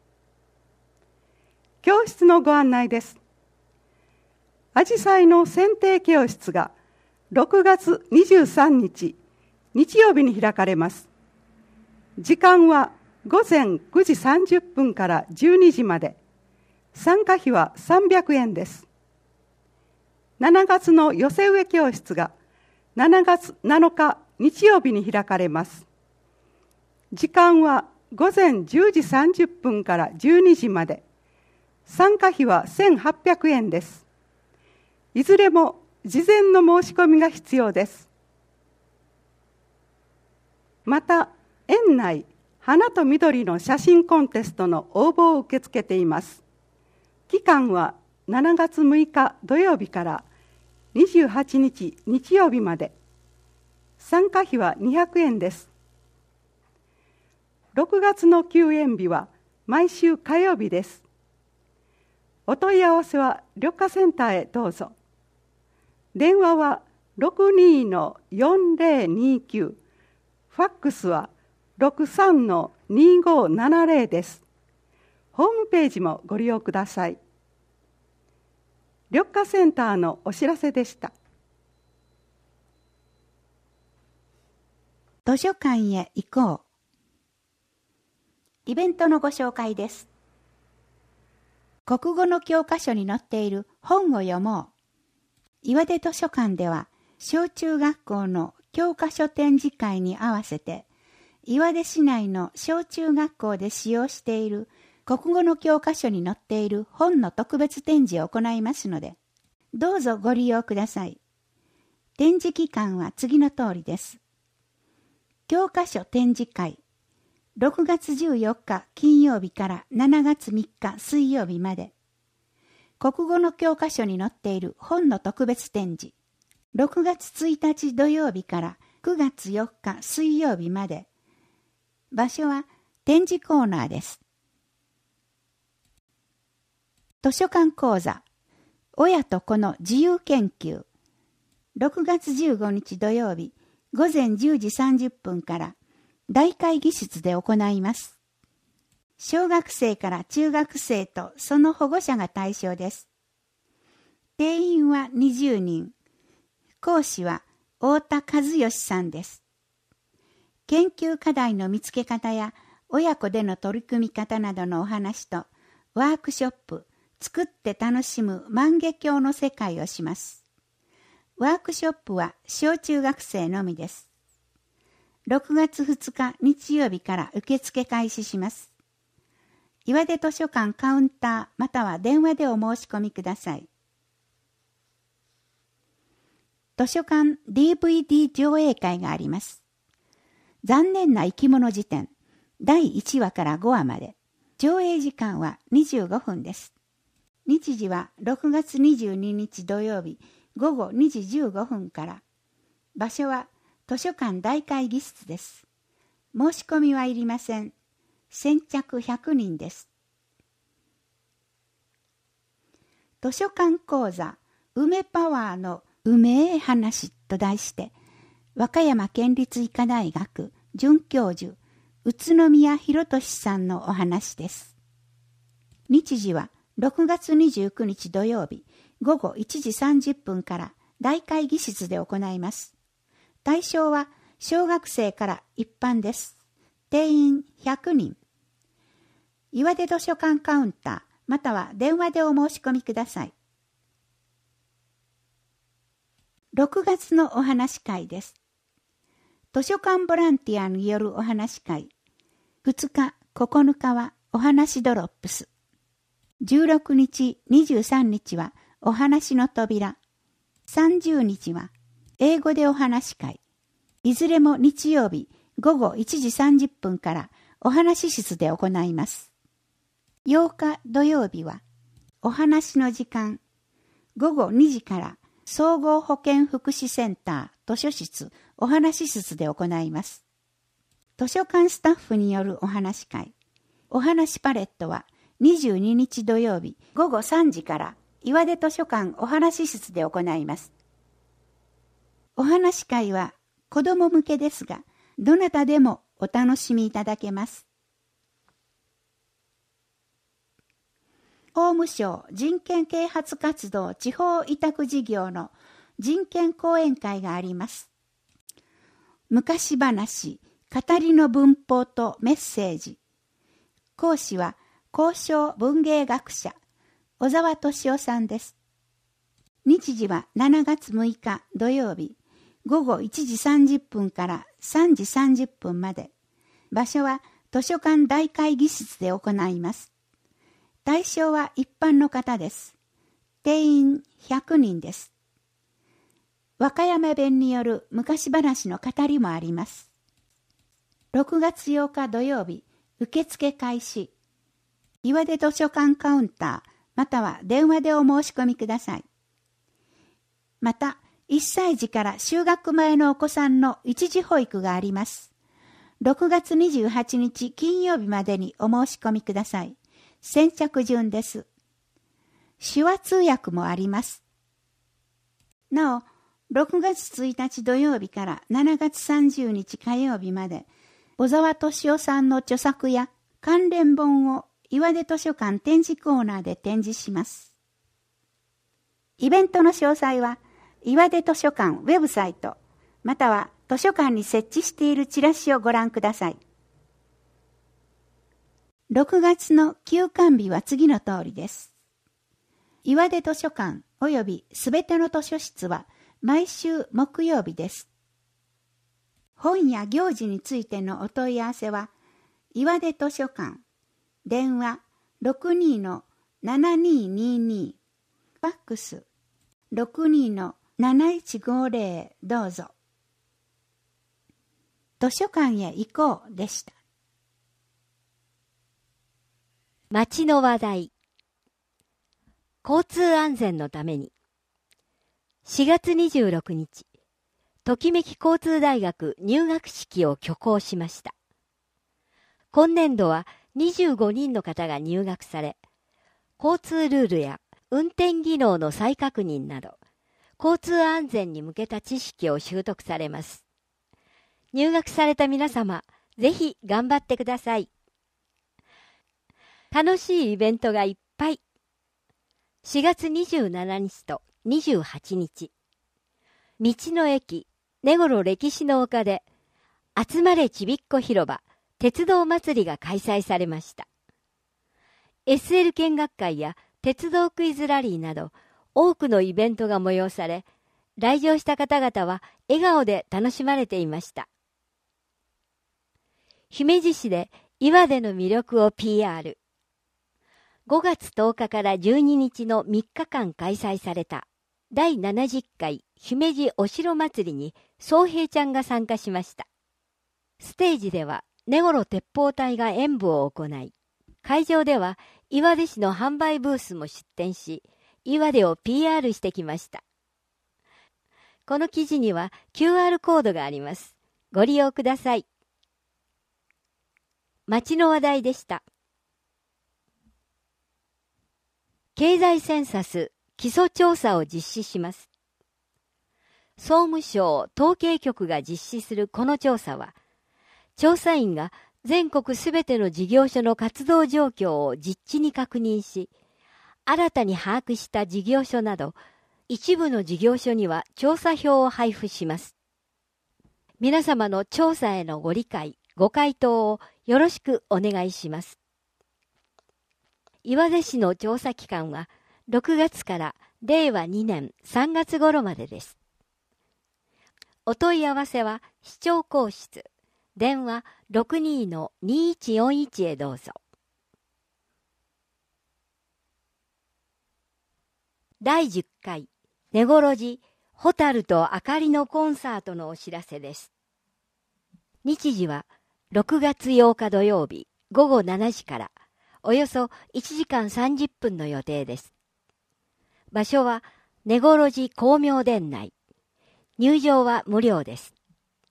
教室のご案内です。アジサイの剪定教室がろくがつにじゅうさんにち、日曜日に開かれます。時間はごぜんくじさんじゅっぷんからじゅうにじまで。参加費はさんびゃくえんです。しちがつの寄せ植え教室がしちがつなのか日曜日に開かれます。時間はごぜんじゅうじさんじゅっぷんからじゅうにじまで。参加費はせんはっぴゃくえんです。いずれも事前の申し込みが必要です。また、園内花と緑の写真コンテストの応募を受け付けています。期間はしちがつむいか土曜日からにじゅうはちにち日曜日まで。参加費はにひゃくえんです。ろくがつの休園日は毎週火曜日です。お問い合わせは緑化センターへどうぞ。電話は ろくにーよんぜろにきゅう、ファックスは ろくさんのにごななぜろ です。ホームページもご利用ください。緑化センターのお知らせでした。 図書館へ行こう。イベントのご紹介です。国語の教科書に載っている本を読もう。岩出図書館では、小中学校の教科書展示会に合わせて、岩出市内の小中学校で使用している国語の教科書に載っている本の特別展示を行いますので、どうぞご利用ください。展示期間は次の通りです。教科書展示会、ろくがつじゅうよっか金曜日からしちがつみっか水曜日まで。国語の教科書に載っている本の特別展示、ろくがつついたち土曜日からくがつよっか水曜日まで。場所は展示コーナーです。図書館講座、親と子の自由研究。ろくがつじゅうごにち土曜日、ごぜんじゅうじさんじゅっぷんから大会議室で行います。小学生から中学生とその保護者が対象です。定員はにじゅうにん。講師は太田和義さんです。研究課題の見つけ方や親子での取り組み方などのお話とワークショップ、作って楽しむ万華鏡の世界をします。ワークショップは小中学生のみです。ろくがつふつか日曜日から受付開始します。岩出図書館カウンターまたは電話でお申し込みください。図書館 ディーブイディー 上映会があります。残念な生き物辞典だいいちわからごわまで。上映時間はにじゅうごふんです。 日時はろくがつにじゅうににち土曜日ごごにじじゅうごふんから。場所は図書館大会議室です。申し込みはいりません。先着ひゃくにんです。図書館講座梅パワーの梅え話と題して、和歌山県立医科大学准教授宇都宮博俊さんのお話です。日時はろくがつにじゅうくにち土曜日ごごいちじさんじゅっぷんから大会議室で行います。対象は小学生から一般です。定員ひゃくにん。岩手図書館カウンターまたは電話でお申し込みください。ろくがつのお話会です。図書館ボランティアによるお話会。ふつか、ここのかはお話ドロップス。じゅうろくにち、にじゅうさんにちはお話の扉。さんじゅうにちは英語でお話会。いずれも日曜日ごごいちじさんじゅっぷんからお話室で行います。ようか土曜日はお話の時間。ごごにじから総合保健福祉センター図書室お話室で行います。図書館スタッフによるお話会。お話パレットはにじゅうににち土曜日ごごさんじから岩手図書館お話室で行います。お話会は子ども向けですが、どなたでもお楽しみいただけます。法務省人権啓発活動地方委託事業の人権講演会があります。昔話、語りの文法とメッセージ。講師は高尚文芸学者、小沢敏夫さんです。日時はしちがつむいか土曜日、ごごいちじさんじゅっぷんからさんじさんじゅっぷんまで。場所は図書館大会議室で行います。対象は一般の方です。定員ひゃくにんです。和歌山弁による昔話の語りもあります。ろくがつようか土曜日、受付開始。岩手図書館カウンター、または電話でお申し込みください。また、いっさいじから就学前のお子さんの一時保育があります。ろくがつにじゅうはちにち金曜日までにお申し込みください。先着順です。手話通訳もあります。なお、ろくがつついたち土曜日からしちがつさんじゅうにち火曜日まで、小沢敏夫さんの著作や関連本を岩手図書館展示コーナーで展示します。イベントの詳細は、岩手図書館ウェブサイト、または図書館に設置しているチラシをご覧ください。ろくがつの休館日は次の通りです。岩手図書館およびすべての図書室は毎週木曜日です。本や行事についてのお問い合わせは、岩手図書館、電話 ろくにーのななにーにーにー、ファックス ろくにーのなないちごーぜろ どうぞ。図書館へ行こうでした。 街の話題。交通安全のために。しがつにじゅうろくにち、ときめき交通大学入学式を挙行しました。今年度はにじゅうごにんの方が入学され、交通ルールや運転技能の再確認など、交通安全に向けた知識を習得されます。入学された皆様、ぜひ頑張ってください。楽しいイベントがいっぱい。しがつにじゅうしちにちとにじゅうはちにち、道の駅根頃歴史の丘で集まれちびっこ広場鉄道祭りが開催されました。 エスエル 見学会や鉄道クイズラリーなど多くのイベントが催され、来場した方々は笑顔で楽しまれていました。姫路市で岩手の魅力を ピーアール。ごがつとおかからじゅうににちのみっかかん開催されただいななじゅっかい姫路お城祭りに宗平ちゃんが参加しました。ステージでは根頃鉄砲隊が演舞を行い、会場では岩出市の販売ブースも出店し、岩出を ピーアール してきました。この記事には キューアール コードがあります。ご利用ください。町の話題でした。経済センサス基礎調査を実施します。総務省統計局が実施するこの調査は、調査員が全国すべての事業所の活動状況を実地に確認し、新たに把握した事業所など、一部の事業所には調査票を配布します。皆様の調査へのご理解、ご回答をよろしくお願いします。岩出市の調査期間はろくがつかられいわにねんさんがつ頃までです。お問い合わせは市長公室、電話 ろくにーのにいちよんいち へどうぞ。だいじゅっかい根来路蛍とあかりのコンサートのお知らせです。日時はろくがつようか土曜日ごごしちじからおよそいちじかんさんじゅっぷんの予定です。場所は根来路光明殿内。入場は無料です。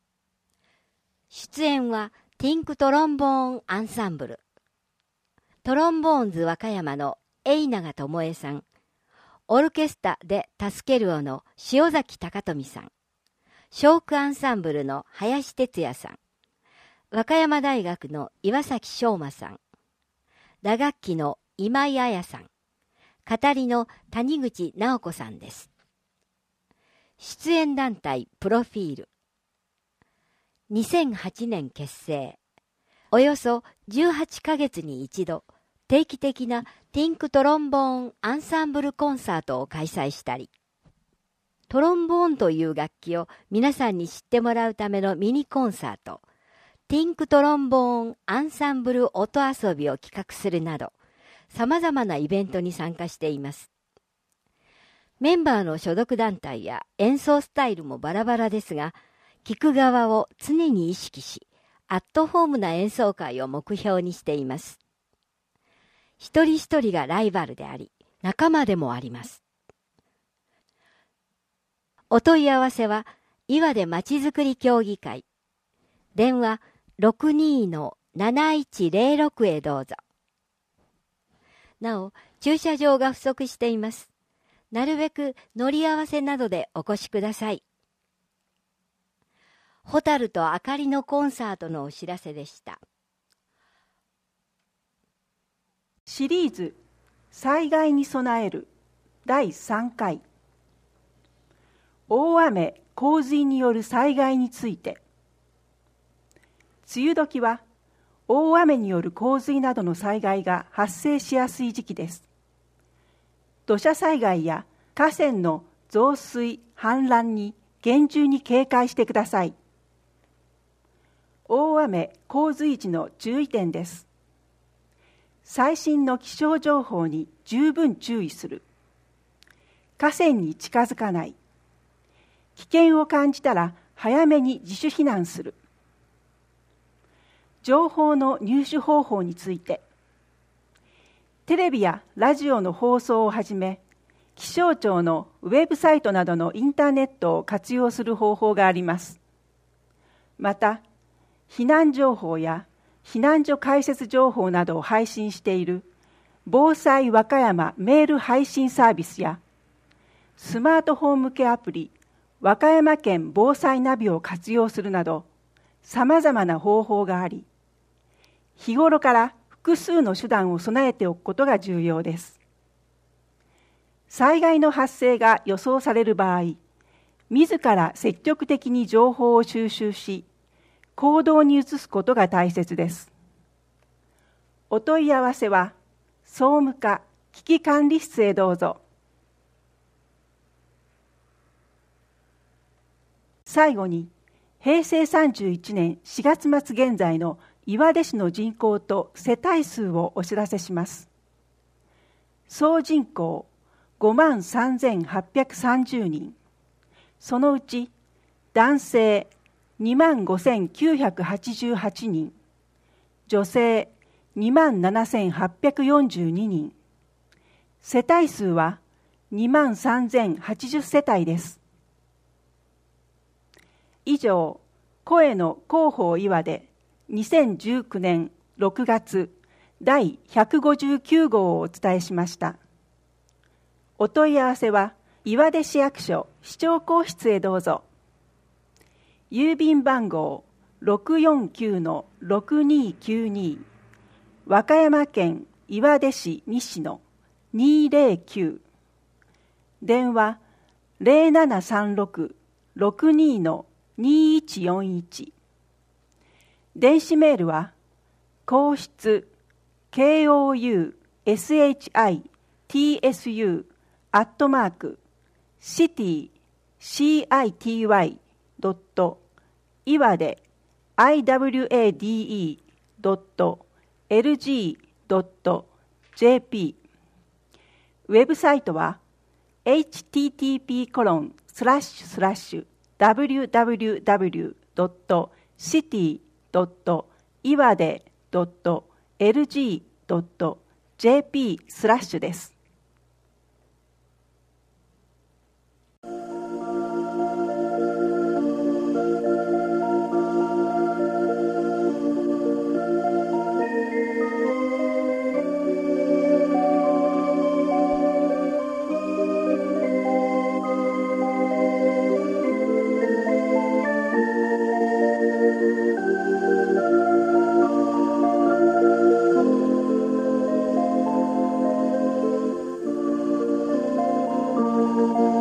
出演はティンクトロンボーンアンサンブル。トロンボーンズ和歌山の永永智恵さん。オルケスタで助けるをの塩崎貴富さん。ショークアンサンブルの林哲也さん。和歌山大学の岩崎翔馬さん。打楽器の今井彩さん。語りの谷口直子さんです。出演団体プロフィール。にせんはちねん結成。およそじゅうはちかげつに一度、定期的なティンクトロンボーンアンサンブルコンサートを開催したり、トロンボーンという楽器を皆さんに知ってもらうためのミニコンサート、ティンクトロンボーンアンサンブル音遊びを企画するなど、様々なイベントに参加しています。メンバーの所属団体や演奏スタイルもバラバラですが、聴く側を常に意識し、アットホームな演奏会を目標にしています。一人一人がライバルであり、仲間でもあります。お問い合わせは、岩出まちづくり協議会。電話 ろくにーのなないちぜろろく へどうぞ。なお、駐車場が不足しています。なるべく乗り合わせなどでお越しください。蛍とあかりのコンサートのお知らせでした。 シリーズ災害に備えるだいさんかい。大雨・洪水による災害について。梅雨時は大雨による洪水などの災害が発生しやすい時期です。土砂災害や河川の増水・氾濫に厳重に警戒してください。大雨・洪水時の注意点です。最新の気象情報に十分注意する。河川に近づかない。危険を感じたら早めに自主避難する。情報の入手方法について。テレビやラジオの放送をはじめ、気象庁のウェブサイトなどのインターネットを活用する方法があります。また、避難情報や避難所開設情報などを配信している防災和歌山メール配信サービスや、スマートフォン向けアプリ和歌山県防災ナビを活用するなど、さまざまな方法があり、日頃から複数の手段を備えておくことが重要です。災害の発生が予想される場合、自ら積極的に情報を収集し、行動に移すことが大切です。お問い合わせは、総務課危機管理室へどうぞ。最後に、へいせいさんじゅういちねんしがつまつ現在の岩出市の人口と世帯数をお知らせします。総人口ごまんさんぜんはっぴゃくさんじゅうにん、そのうち男性にまんごせんきゅうひゃくはちじゅうはちにん、女性にまんななせんはっぴゃくよんじゅうににん、世帯数はにまんさんぜんはちじゅう世帯です。以上、声の広報岩でにせんじゅうきゅうねんろくがつだいひゃくごじゅうきゅうごうをお伝えしました。お問い合わせは岩出市役所市長公室へどうぞ。郵便番号 ろくよんきゅうのろくにきゅうに、和歌山県岩出市西のにーぜろきゅう、電話 ゼロななさんろくろくにのにいちよんいち、電子メールは皇室 ケーオーユーエスエイチアイティーエスユー アットマークシティ シーアイティーワイ ドット岩で アイダブリューエーディーイー ドット エルジー ドット ジェーピー、 ウェブサイトは エイチティーティーピーコロンスラッシュスラッシュダブリューダブリューダブリュー ドット シティ ドット 岩で ドット エルジー ドット ジェーピー スラッシュです。 Thank you.